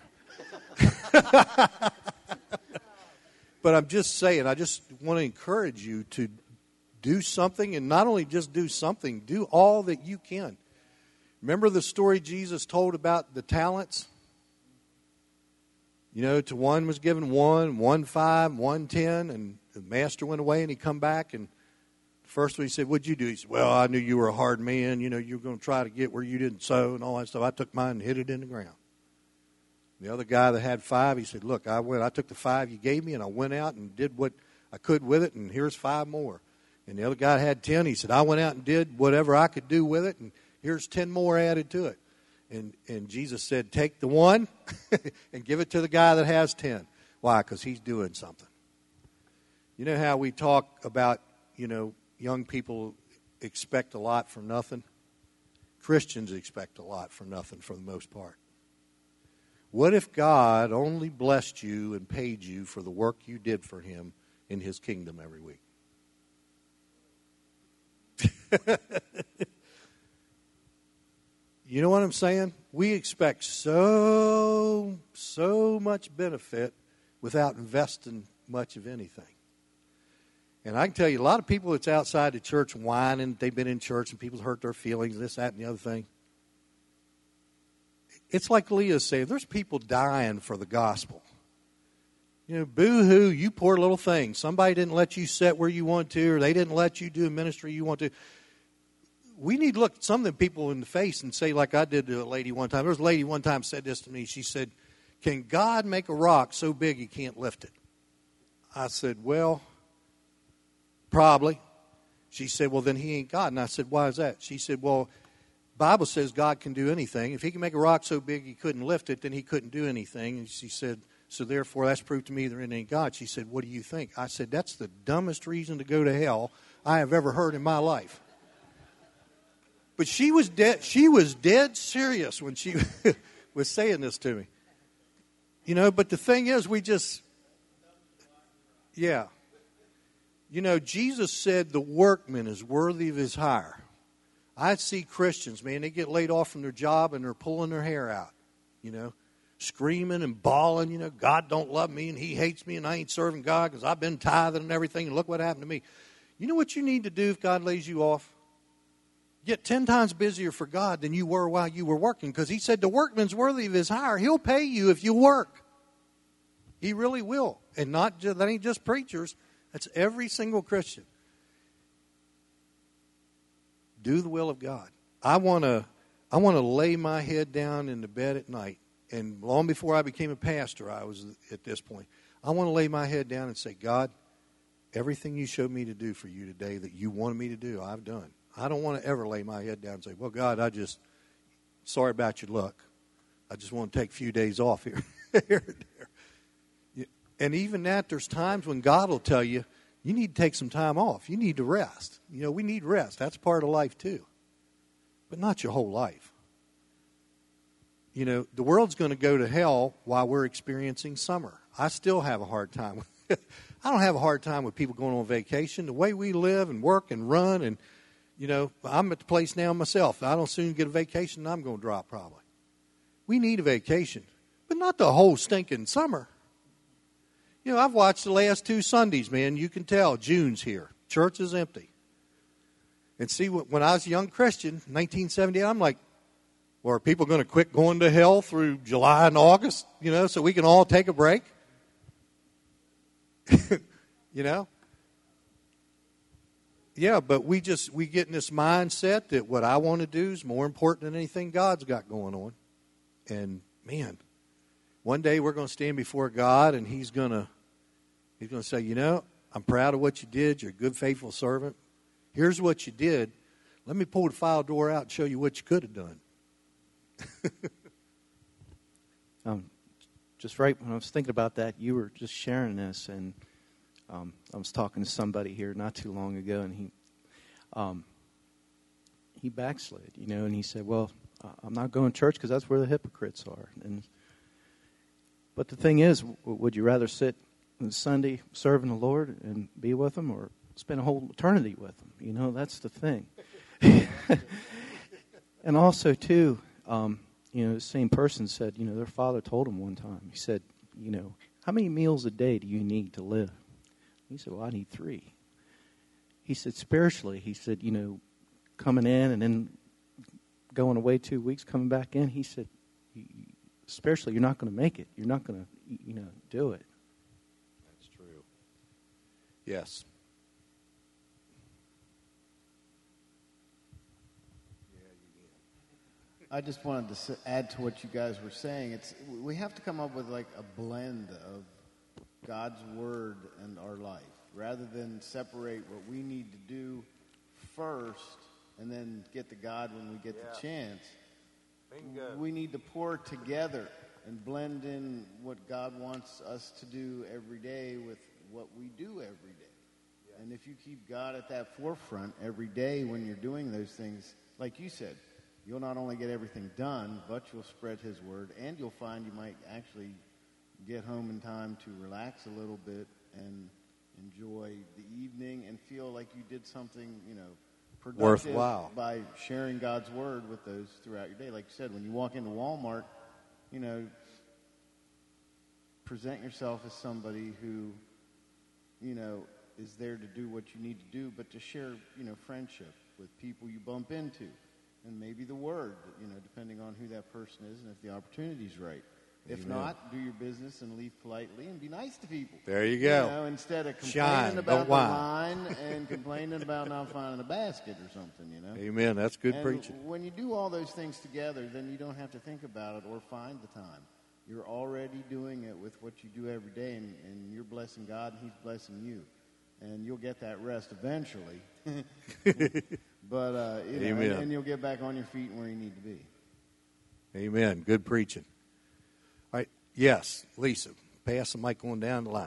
But I'm just saying, I just want to encourage you to do something, and not only just do something, do all that you can. Remember the story Jesus told about the talents? You know, to one was given one, one five, one ten, and the master went away and he come back, and first one he said, what'd you do? He said, well, I knew you were a hard man. You know, you were going to try to get where you didn't sow and all that stuff. I took mine and hid it in the ground. The other guy that had five, he said, look, I went, I took the five you gave me and I went out and did what I could with it, and here's five more. And the other guy had ten. He said, I went out and did whatever I could do with it, and here's ten more added to it. And and Jesus said, take the one and give it to the guy that has ten. Why? Because he's doing something. You know how we talk about, you know, young people expect a lot for nothing? Christians expect a lot for nothing for the most part. What if God only blessed you and paid you for the work you did for him in his kingdom every week? You know what I'm saying? We expect so, so much benefit without investing much of anything. And I can tell you, a lot of people that's outside the church whining, they've been in church and people hurt their feelings, this, that, and the other thing. It's like Leah said, there's people dying for the gospel. You know, boo-hoo, you poor little thing. Somebody didn't let you sit where you want to, or they didn't let you do a ministry you want to. We need to look some of the people in the face and say, like I did to a lady one time. There was a lady one time said this to me. She said, can God make a rock so big he can't lift it? I said, well, probably. She said, well, then he ain't God. And I said, why is that? She said, well, Bible says God can do anything. If he can make a rock so big he couldn't lift it, then he couldn't do anything. And she said, so therefore that's proof to me there ain't God. She said, what do you think? I said, that's the dumbest reason to go to hell I have ever heard in my life. But she was dead. She was dead serious when she was saying this to me. You know, but the thing is, we just, yeah. You know, Jesus said the workman is worthy of his hire. I see Christians, man, they get laid off from their job and they're pulling their hair out, you know, screaming and bawling, you know, God don't love me and he hates me and I ain't serving God because I've been tithing and everything and look what happened to me. You know what you need to do if God lays you off? Get ten times busier for God than you were while you were working, because he said the workman's worthy of his hire. He'll pay you if you work. He really will. And not just, that ain't just preachers. That's every single Christian. Do the will of God. I want to I want to lay my head down in the bed at night. And long before I became a pastor, I was at this point. I want to lay my head down and say, God, everything you showed me to do for you today that you wanted me to do, I've done. I don't want to ever lay my head down and say, well, God, I just, sorry about your luck. I just want to take a few days off here. here and there. And even that, there's times when God will tell you, you need to take some time off. You need to rest. You know, we need rest. That's part of life too. But not your whole life. You know, the world's going to go to hell while we're experiencing summer. I still have a hard time with it. I don't have a hard time with people going on vacation. The way we live and work and run, and, you know, I'm at the place now myself. I don't soon get a vacation, I'm going to drop probably. We need a vacation, but not the whole stinking summer. You know, I've watched the last two Sundays, man. You can tell June's here. Church is empty. And see, when I was a young Christian, nineteen seventy, I'm like, well, are people going to quit going to hell through July and August, you know, so we can all take a break? You know? Yeah, but we just, we get in this mindset that what I want to do is more important than anything God's got going on. And, man, one day we're going to stand before God, and he's going to, he's going to say, you know, I'm proud of what you did. You're a good, faithful servant. Here's what you did. Let me pull the file drawer out and show you what you could have done. um, just right when I was thinking about that, you were just sharing this, and um, I was talking to somebody here not too long ago, and he um, he backslid, you know, and he said, well, I'm not going to church because that's where the hypocrites are. And but the thing is, w- would you rather sit on Sunday serving the Lord and be with them, or spend a whole eternity with them? You know, that's the thing. And also, too, um, you know, the same person said, you know, their father told them one time, he said, you know, how many meals a day do you need to live? He said, well, I need three. He said, spiritually, he said, you know, coming in and then going away two weeks, coming back in, he said, spiritually, you're not going to make it. You're not going to, you know, do it. That's true. Yes. I just wanted to add to what you guys were saying. It's we have to come up with like a blend of God's word and our life, rather than separate what we need to do first and then get to God when we get yeah. the chance. Bingo. We need to pour together and blend in what God wants us to do every day with what we do every day. Yeah. And if you keep God at that forefront every day when you're doing those things, like you said, you'll not only get everything done, but you'll spread his word, and you'll find you might actually get home in time to relax a little bit and enjoy the evening and feel like you did something, you know, productive worthwhile by sharing God's word with those throughout your day. Like you said, when you walk into Walmart, you know, present yourself as somebody who, you know, is there to do what you need to do, but to share, you know, friendship with people you bump into. And maybe the word, you know, depending on who that person is and if the opportunity's right. If Amen. not, do your business and leave politely and be nice to people. There you go. You know, instead of complaining Shine, about don't the whine. line and complaining about not finding a basket or something, you know. Amen. That's good and preaching. When you do all those things together, then you don't have to think about it or find the time. You're already doing it with what you do every day, and, and you're blessing God, and he's blessing you. And you'll get that rest eventually. But, uh, you know, and, and you'll get back on your feet where you need to be. Amen. Good preaching. All right. Yes, Lisa, pass the mic on down the line.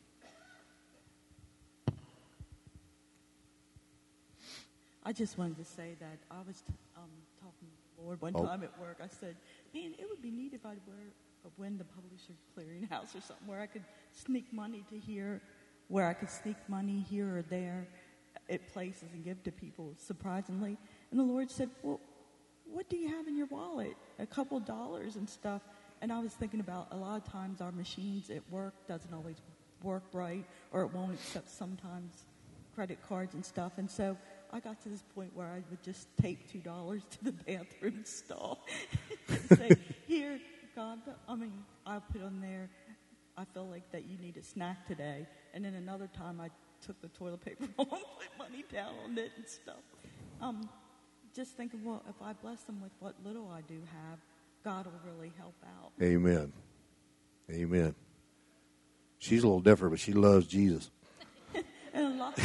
I just wanted to say that I was um, talking to the Lord one oh. time at work. I said, man, it would be neat if I'd wear, win the Publisher Clearinghouse or something where I could sneak money to here, where I could sneak money here or there at places and give to people, surprisingly. And the Lord said, well, what do you have in your wallet? A couple dollars and stuff. And I was thinking about a lot of times our machines at work doesn't always work right, or it won't accept sometimes credit cards and stuff. And so I got to this point where I would just take two dollars to the bathroom stall and say, here, God, I mean, I put on there, I feel like that you need a snack today. And then another time I took the toilet paper roll and put money down on it and stuff. Um, just thinking, well, if I bless them with what little I do have, God will really help out. Amen. Amen. She's a little different, but she loves Jesus. And a lot.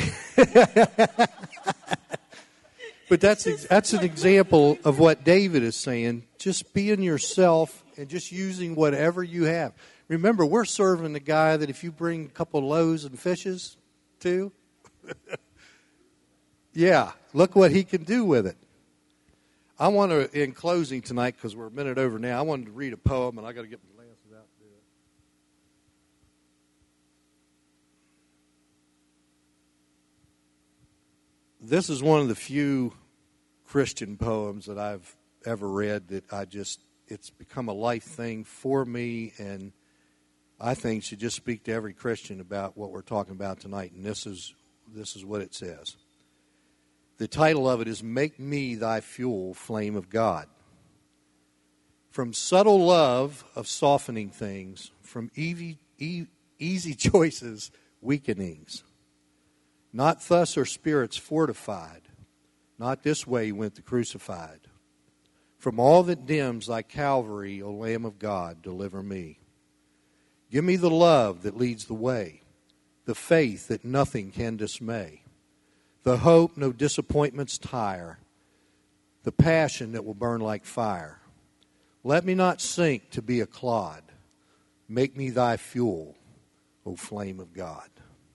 But that's ex- that's an example of what David is saying. Just being yourself and just using whatever you have. Remember, we're serving the guy that if you bring a couple of loaves and fishes to, yeah, look what he can do with it. I want to, in closing tonight, because we're a minute over now, I wanted to read a poem, and I got to get my glasses out to do it. This is one of the few Christian poems that I've ever read that I just, it's become a life thing for me, and I think should just speak to every Christian about what we're talking about tonight. And this is this is what it says. The title of it is Make Me Thy Fuel, Flame of God. From subtle love of softening things, from easy, easy choices, weakenings. Not thus are spirits fortified. Not this way went the crucified. From all that dims thy Calvary, O Lamb of God, deliver me. Give me the love that leads the way, the faith that nothing can dismay, the hope no disappointments tire, the passion that will burn like fire. Let me not sink to be a clod. Make me thy fuel, O flame of God.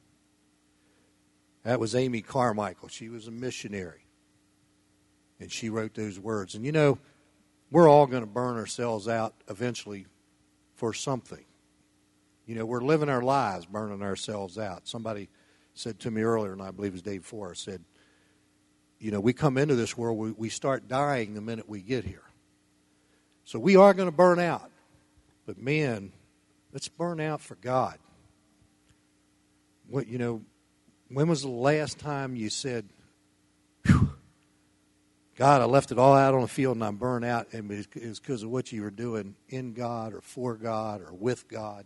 That was Amy Carmichael. She was a missionary. And she wrote those words. And you know, we're all going to burn ourselves out eventually for something. You know, we're living our lives burning ourselves out. Somebody said to me earlier, and I believe it was Dave Forrest, said, you know, we come into this world, we, we start dying the minute we get here. So we are going to burn out. But man, let's burn out for God. What, you know, when was the last time you said, God, I left it all out on the field and I'm burned out, and it's because of what you were doing in God or for God or with God?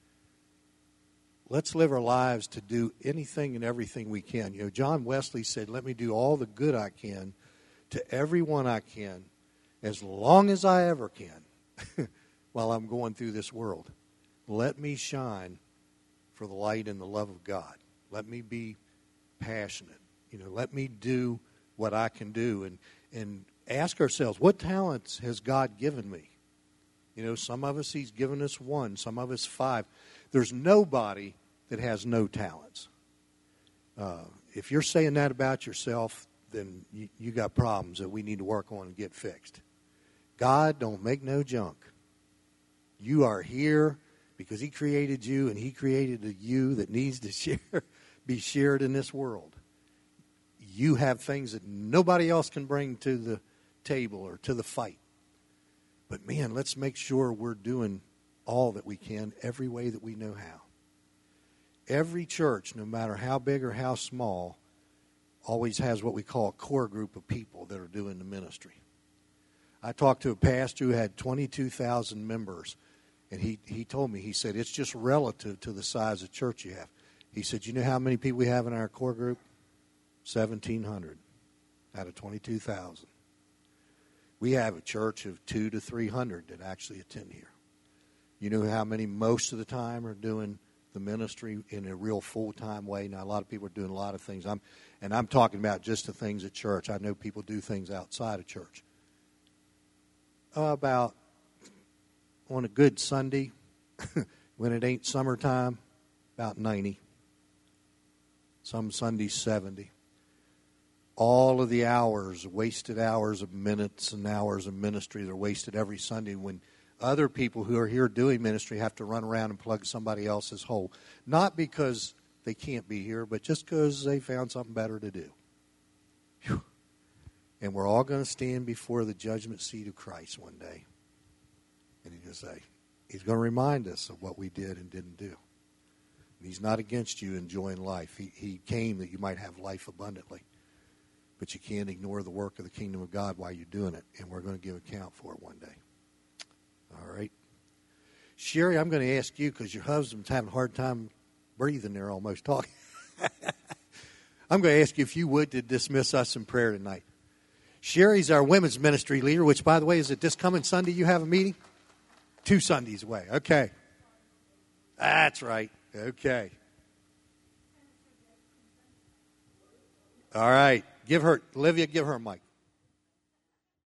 Let's live our lives to do anything and everything we can. You know, John Wesley said, let me do all the good I can to everyone I can as long as I ever can while I'm going through this world. Let me shine for the light and the love of God. Let me be passionate. You know, let me do what I can do, and, and ask ourselves, what talents has God given me? You know, some of us He's given us one, some of us five. There's nobody that has no talents. Uh, if you're saying that about yourself, then you, you got problems that we need to work on and get fixed. God don't make no junk. You are here because He created you, and He created a you that needs to share, be shared in this world. You have things that nobody else can bring to the table or to the fight. But man, let's make sure we're doing all that we can every way that we know how. Every church, no matter how big or how small, always has what we call a core group of people that are doing the ministry. I talked to a pastor who had twenty-two thousand members, and he, he told me, he said, it's just relative to the size of church you have. He said, you know how many people we have in our core group? seventeen hundred out of twenty-two thousand. We have a church of two to three hundred that actually attend here. You know how many most of the time are doing the ministry in a real full-time way? Now, a lot of people are doing a lot of things. I'm, and I'm talking about just the things at church. I know people do things outside of church. Uh, about on a good Sunday, when it ain't summertime, about ninety. Some Sundays, seventy. All of the hours, wasted hours of minutes and hours of ministry, they're wasted every Sunday when other people who are here doing ministry have to run around and plug somebody else's hole. Not because they can't be here, but just because they found something better to do. Whew. And we're all going to stand before the judgment seat of Christ one day. And He's going to say, He's going to remind us of what we did and didn't do. He's not against you enjoying life. He, he came that you might have life abundantly. But you can't ignore the work of the kingdom of God while you're doing it. And we're going to give account for it one day. All right. Sherry, I'm going to ask you, because your husband's having a hard time breathing there, almost talking. I'm going to ask you, if you would, to dismiss us in prayer tonight. Sherry's our women's ministry leader, which, by the way, is it this coming Sunday you have a meeting? Two Sundays away. Okay. That's right. Okay. All right. Give her, Olivia, give her a mic.